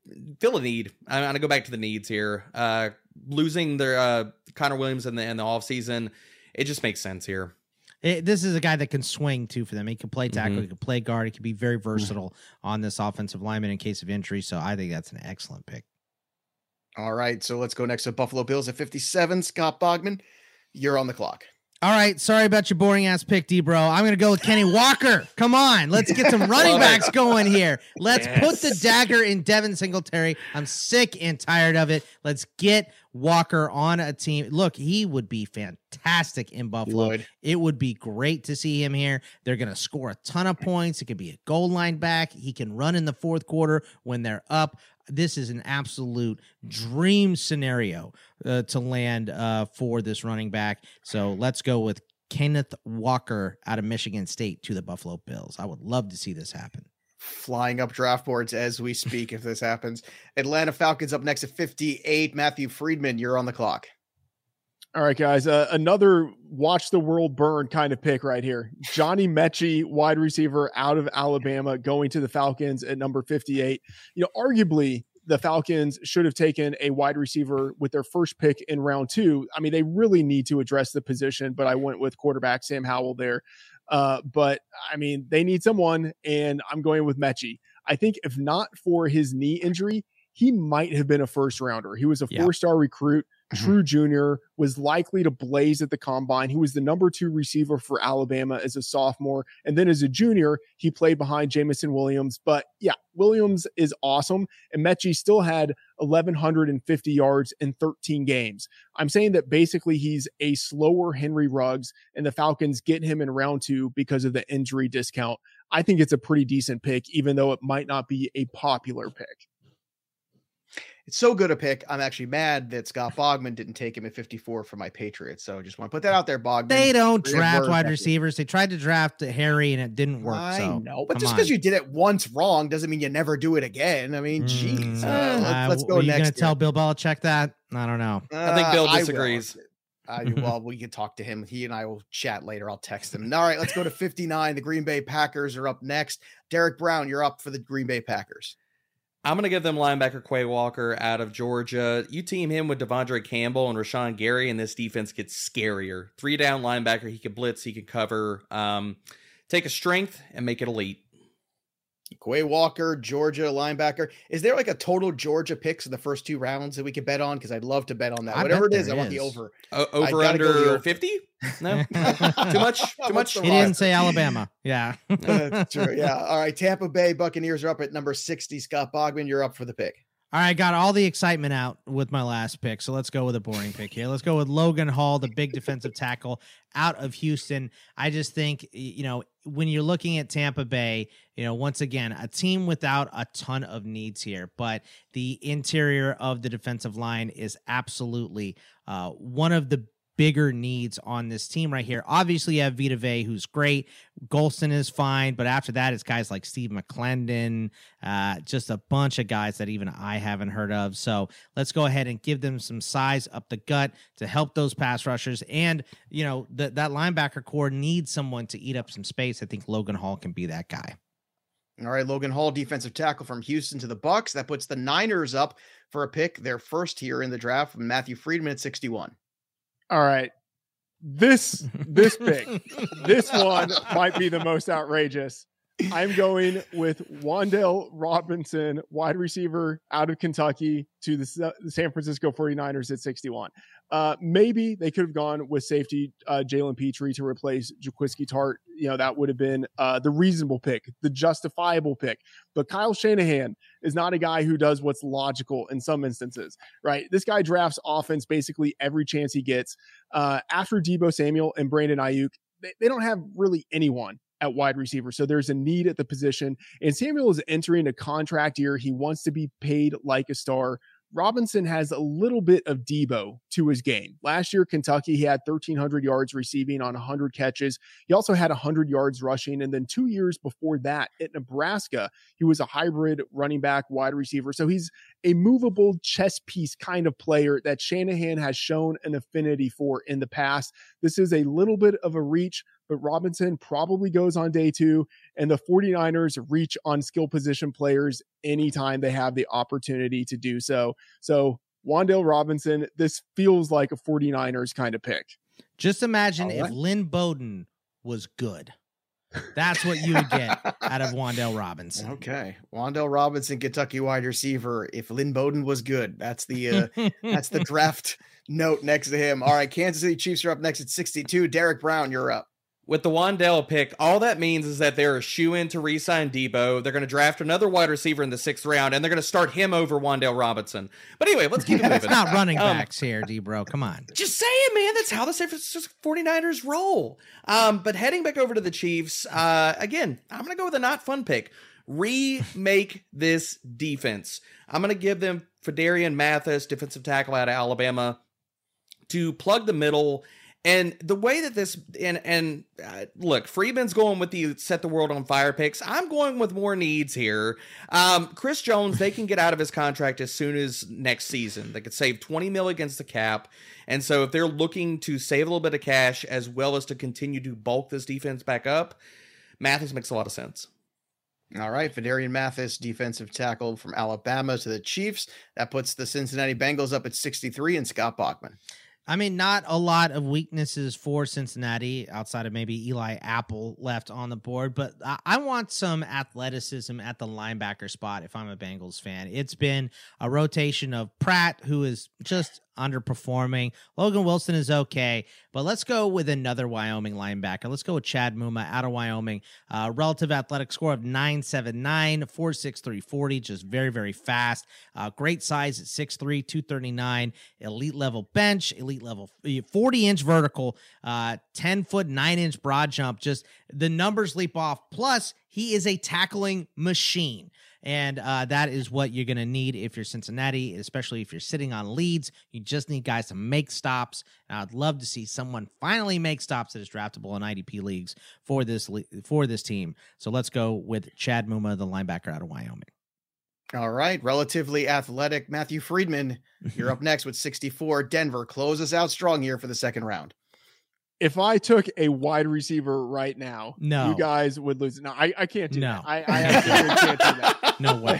fill a need. I'm going to go back to the needs here. Uh, losing their uh, Connor Williams in the in the offseason, it just makes sense here. It, this is a guy that can swing too for them. He can play tackle, Mm-hmm. he can play guard, he can be very versatile mm-hmm. on this offensive lineman in case of injury. So I think that's an excellent pick. All right, so let's go next to Buffalo Bills at fifty-seven. Scott Bogman, you're on the clock. All right, sorry about your boring ass pick, D-Bro. I'm going to go with Kenny Walker. Come on, let's get some running backs going here. Let's yes. put the dagger in Devin Singletary. I'm sick and tired of it. Let's get Walker on a team. Look, he would be fantastic in Buffalo. Would. It would be great to see him here. They're going to score a ton of points. It could be a goal line back. He can run in the fourth quarter when they're up. This is an absolute dream scenario uh, to land uh, for this running back. So let's go with Kenneth Walker out of Michigan State to the Buffalo Bills. I would love to see this happen. Flying up draft boards as we speak if this happens. Atlanta Falcons up next at fifty-eight. Matthew Friedman, you're on the clock. All right, guys. Uh, another watch the world burn kind of pick right here. Johnny Mechie, wide receiver out of Alabama, going to the Falcons at number fifty-eight. You know, arguably the Falcons should have taken a wide receiver with their first pick in round two. I mean, they really need to address the position, but I went with quarterback Sam Howell there. Uh, but I mean, they need someone, and I'm going with Mechie. I think if not for his knee injury, he might have been a first rounder. He was a Yeah. four-star recruit. Mm-hmm. True junior, was likely to blaze at the combine. He was the number two receiver for Alabama as a sophomore. And then as a junior, he played behind Jamison Williams. But yeah, Williams is awesome. And Mechie still had eleven fifty yards in thirteen games. I'm saying that basically he's a slower Henry Ruggs, and the Falcons get him in round two because of the injury discount. I think it's a pretty decent pick, even though it might not be a popular pick. It's so good a pick. I'm actually mad that Scott Bogman didn't take him at fifty-four for my Patriots. So just want to put that out there, Bogman. They don't Three draft word, wide Matthew. resievers. They tried to draft Harry and it didn't work. I so know, but come just on. because you did it once wrong doesn't mean you never do it again. I mean, jeez. Mm, Uh, uh, let's, let's go Are you next. going to tell here. Bill Belichick that? I don't know. I think Bill Uh, I will. disagrees. I, well, we can talk to him. He and I will chat later. I'll text him. All right, let's go to fifty-nine. The Green Bay Packers are up next. Derek Brown, you're up for the Green Bay Packers. I'm going to give them linebacker Quay Walker out of Georgia. You team him with Devondre Campbell and Rashawn Gary, and this defense gets scarier. Three down linebacker. He can blitz. He can cover. Um, take a strength and make it elite. Quay Walker, Georgia linebacker. Is there like a total Georgia picks in the first two rounds that we could bet on? Because I'd love to bet on that. I Whatever it bet is, I there want the is. over. O- I over gotta go the under over. fifty? No, too much. Too What's much. the He didn't say Alabama. Yeah. That's true. Yeah. All right. Tampa Bay Buccaneers are up at number sixty. Scott Bogman, you're up for the pick. All right, got all the excitement out with my last pick, so let's go with a boring pick here. Let's go with Logan Hall, the big defensive tackle out of Houston. I just think, you know, when you're looking at Tampa Bay, you know, once again, a team without a ton of needs here, but the interior of the defensive line is absolutely uh, one of the bigger needs on this team right here. Obviously, you have Vita Vea, who's great. Golston is fine, but after that, it's guys like Steve McClendon, uh, just a bunch of guys that even I haven't heard of. So let's go ahead and give them some size up the gut to help those pass rushers. And, you know, the, that linebacker core needs someone to eat up some space. I think Logan Hall can be that guy. All right, Logan Hall, defensive tackle from Houston to the Bucks. That puts the Niners up for a pick, their first here in the draft, from Matthew Friedman at sixty-one. All right. This this pick, this one might be the most outrageous. I'm going with Wan'Dale Robinson, wide receiver out of Kentucky, to the, the San Francisco forty-niners at sixty-one. Uh, maybe they could have gone with safety uh, Jalen Petrie to replace Jaquiski Tart. You know, that would have been uh, the reasonable pick, the justifiable pick. But Kyle Shanahan is not a guy who does what's logical in some instances, right? This guy drafts offense basically every chance he gets. Uh, after Deebo Samuel and Brandon Ayuk, they, they don't have really anyone at wide receiver. So there's a need at the position. And Samuel is entering a contract year. He wants to be paid like a star. Robinson has a little bit of Deebo to his game. Last year, Kentucky, he had thirteen hundred yards receiving on one hundred catches. He also had one hundred yards rushing. And then two years before that at Nebraska, he was a hybrid running back wide receiver. So he's a movable chess piece kind of player that Shanahan has shown an affinity for in the past. This is a little bit of a reach, but Robinson probably goes on day two, and the 49ers reach on skill position players anytime they have the opportunity to do so. So Wan'Dale Robinson, this feels like a 49ers kind of pick. Just imagine All if right. Lynn Bowden was good. That's what you would get out of Wan'Dale Robinson. Okay. Wan'Dale Robinson, Kentucky wide receiver. If Lynn Bowden was good, that's the uh, that's the draft note next to him. All right, Kansas City Chiefs are up next at sixty-two. Derek Brown, you're up. With the Wan'Dale pick, all that means is that they're a shoe-in to re-sign Debo. They're going to draft another wide receiver in the sixth round, and they're going to start him over Wan'Dale Robinson. But anyway, let's keep it moving. It's not running Um, backs here, D-Bro. Come on. Just saying, man, that's how the San Francisco 49ers roll. Um, but heading back over to the Chiefs, uh, again, I'm going to go with a not fun pick. Remake this defense. I'm going to give them Fedarian Mathis, defensive tackle out of Alabama, to plug the middle. And the way that this, and and uh, look, Freeman's going with the set the world on fire picks. I'm going with more needs here. Um, Chris Jones, they can get out of his contract as soon as next season. They could save twenty mil against the cap. And so if they're looking to save a little bit of cash as well as to continue to bulk this defense back up, Mathis makes a lot of sense. All right, Fedarian Mathis, defensive tackle from Alabama to the Chiefs. That puts the Cincinnati Bengals up at sixty-three, and Scott Bachman. I mean, not a lot of weaknesses for Cincinnati outside of maybe Eli Apple left on the board, but I, I want some athleticism at the linebacker spot if I'm a Bengals fan. It's been a rotation of Pratt, who is just underperforming. Logan Wilson is okay, but let's go with another Wyoming linebacker. Let's go with Chad Muma out of Wyoming. Uh, relative athletic score of nine seven nine, four six, three forty, just very, very fast. Uh, great size at six three, two thirty-nine, elite level bench, elite level forty inch vertical, uh, ten foot, nine inch broad jump. Just the numbers leap off. Plus, he is a tackling machine. And uh, that is what you're going to need if you're Cincinnati, especially if you're sitting on leads. You just need guys to make stops. And I'd love to see someone finally make stops that is draftable in I D P leagues for this for this team. So let's go with Chad Muma, the linebacker out of Wyoming. All right, relatively athletic Matthew Friedman, you're up next with sixty-four. Denver closes out strong here for the second round. If I took a wide receiver right now, No. you guys would lose. No, I, I can't do No. that. I, I absolutely can't do that. No way.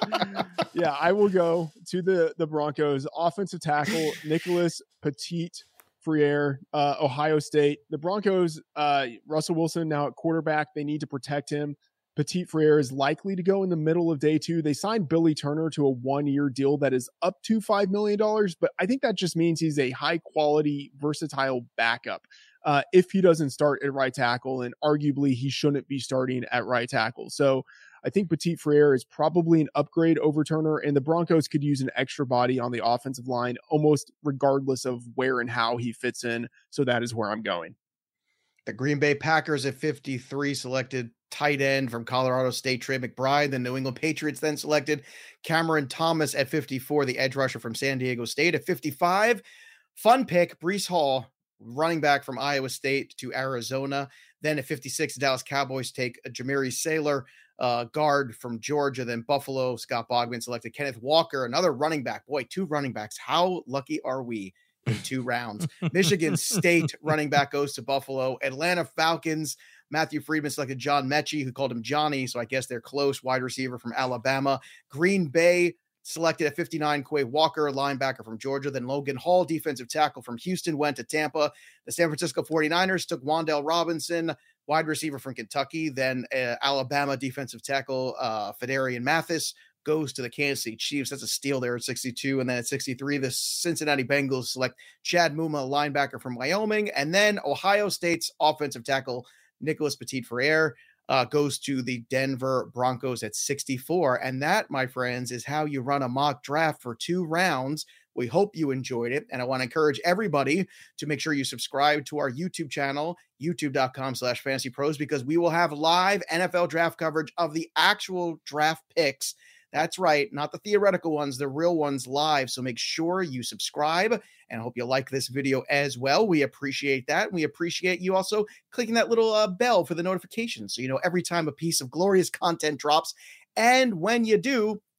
Yeah, I will go to the, the Broncos. Offensive tackle, Nicholas Petit Frere, uh, Ohio State. The Broncos, uh, Russell Wilson now at quarterback. They need to protect him. Petit Frere is likely to go in the middle of day two. They signed Billy Turner to a one-year deal that is up to five million dollars, but I think that just means he's a high-quality, versatile backup. Uh, if he doesn't start at right tackle, and arguably he shouldn't be starting at right tackle. So I think Petit Frere is probably an upgrade over Turner, and the Broncos could use an extra body on the offensive line, almost regardless of where and how he fits in. So that is where I'm going. The Green Bay Packers at fifty-three selected tight end from Colorado State, Trey McBride. The New England Patriots then selected Cameron Thomas at fifty-four, the edge rusher from San Diego State. At fifty-five, fun pick, Breece Hall, running back from Iowa State to Arizona. Then at fifty-six, the Dallas Cowboys take a Jamari Saylor, uh, guard from Georgia. Then Buffalo, Scott Bogman selected Kenneth Walker, another running back. Boy, two running backs. How lucky are we in two rounds? Michigan State running back goes to Buffalo. Atlanta Falcons, Matthew Friedman selected John Mechie, who called him Johnny, so I guess they're close. Wide receiver from Alabama. Green Bay selected at fifty-nine, Quay Walker, linebacker from Georgia. Then Logan Hall, defensive tackle from Houston, went to Tampa. The San Francisco 49ers took Wan'Dale Robinson, wide receiver from Kentucky. Then uh, Alabama defensive tackle uh, Fedarian Mathis goes to the Kansas City Chiefs. That's a steal there at sixty-two. And then at sixty-three, the Cincinnati Bengals select Chad Muma, linebacker from Wyoming. And then Ohio State's offensive tackle Nicholas Petit Frere uh, goes to the Denver Broncos at sixty-four. And that, my friends, is how you run a mock draft for two rounds. We hope you enjoyed it. And I want to encourage everybody to make sure you subscribe to our YouTube channel, youtube.com slash fantasy pros, because we will have live N F L draft coverage of the actual draft picks. That's right, not the theoretical ones, the real ones live. So make sure you subscribe, and I hope you like this video as well. We appreciate that. We appreciate you also clicking that little uh, bell for the notifications, so you know every time a piece of glorious content drops. And when you do,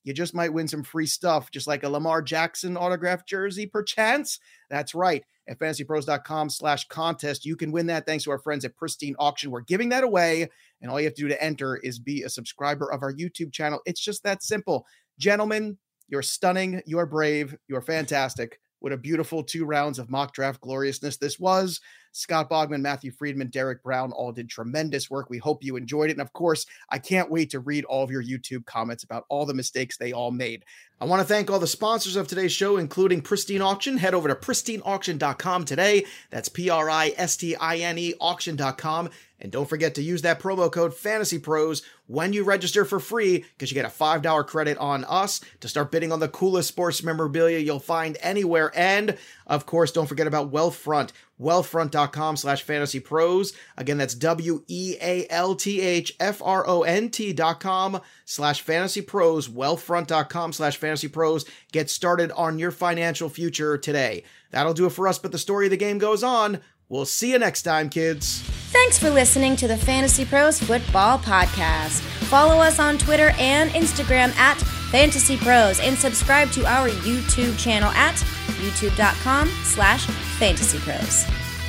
you just might win some free stuff, just like a Lamar Jackson autographed jersey, perchance. That's right. At fantasypros.com slash contest, you can win that thanks to our friends at Pristine Auction. We're giving that away, and all you have to do to enter is be a subscriber of our YouTube channel. It's just that simple. Gentlemen, you're stunning, you're brave, you're fantastic. What a beautiful two rounds of mock draft gloriousness this was. Scott Bogman, Matthew Friedman, Derek Brown all did tremendous work. We hope you enjoyed it. And of course, I can't wait to read all of your YouTube comments about all the mistakes they all made. I want to thank all the sponsors of today's show, including Pristine Auction. Head over to pristine auction dot com today. That's P R I S T I N E auction dot com. And don't forget to use that promo code FantasyPros when you register for free, because you get a five dollars credit on us to start bidding on the coolest sports memorabilia you'll find anywhere. And, of course, don't forget about Wealthfront. Wealthfront.com slash FantasyPros. Again, that's W E A L T H F R O N T dot com slash FantasyPros. Wealthfront.com slash FantasyPros. Get started on your financial future today. That'll do it for us, but the story of the game goes on. We'll see you next time, kids. Thanks for listening to the Fantasy Pros Football Podcast. Follow us on Twitter and Instagram at Fantasy Pros and subscribe to our YouTube channel at youtube.com slash Fantasy Pros.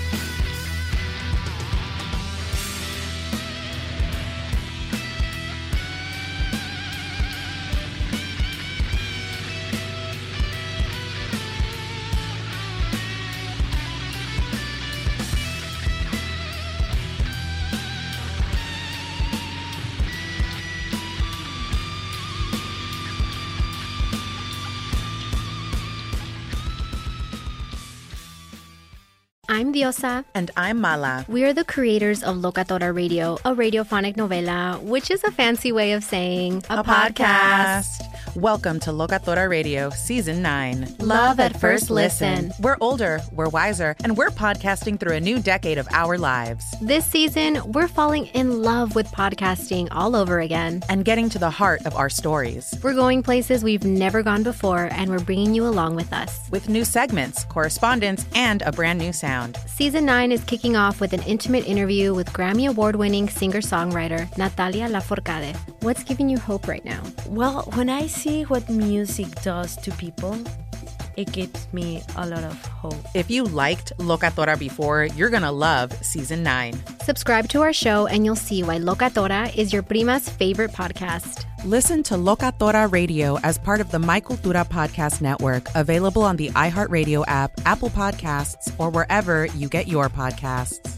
I'm Diosa. And I'm Mala. We are the creators of Locatora Radio, a radiophonic novela, which is a fancy way of saying a, a podcast. podcast. Welcome to Locatora Radio Season nine. Love at first listen. We're older, we're wiser, and we're podcasting through a new decade of our lives. This season, we're falling in love with podcasting all over again. And getting to the heart of our stories. We're going places we've never gone before, and we're bringing you along with us. With new segments, correspondence, and a brand new sound. Season nine is kicking off with an intimate interview with Grammy Award-winning singer-songwriter Natalia Lafourcade. What's giving you hope right now? Well, when I see what music does to people, it gives me a lot of hope. If you liked Locatora before, you're going to love Season nine. Subscribe to our show and you'll see why Locatora is your prima's favorite podcast. Listen to Locatora Radio as part of the My Cultura Podcast Network, available on the iHeartRadio app, Apple Podcasts, or wherever you get your podcasts.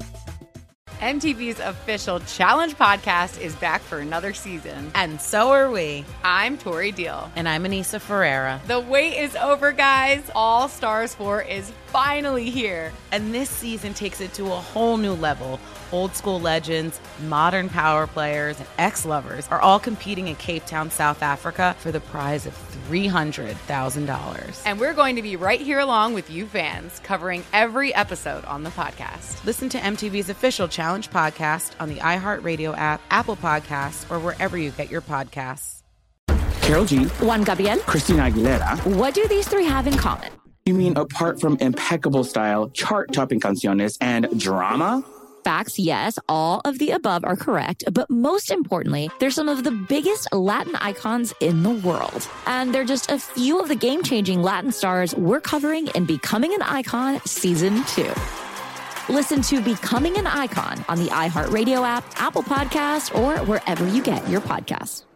M T V's official Challenge podcast is back for another season. And so are we. I'm Tori Deal. And I'm Anissa Ferreira. The wait is over, guys. All Stars four is finally here. And this season takes it to a whole new level. Old school legends, modern power players, and ex-lovers are all competing in Cape Town, South Africa for the prize of three hundred thousand dollars. And we're going to be right here along with you fans, covering every episode on the podcast. Listen to M T V's official Challenge podcast on the iHeartRadio app, Apple Podcasts, or wherever you get your podcasts. Karol G, Juan Gabriel, Christina Aguilera. What do these three have in common? You mean apart from impeccable style, chart-topping canciones, and drama? Facts, yes, all of the above are correct, but most importantly, they're some of the biggest Latin icons in the world. And they're just a few of the game-changing Latin stars we're covering in Becoming an Icon Season two. Listen to Becoming an Icon on the iHeartRadio app, Apple Podcasts, or wherever you get your podcasts.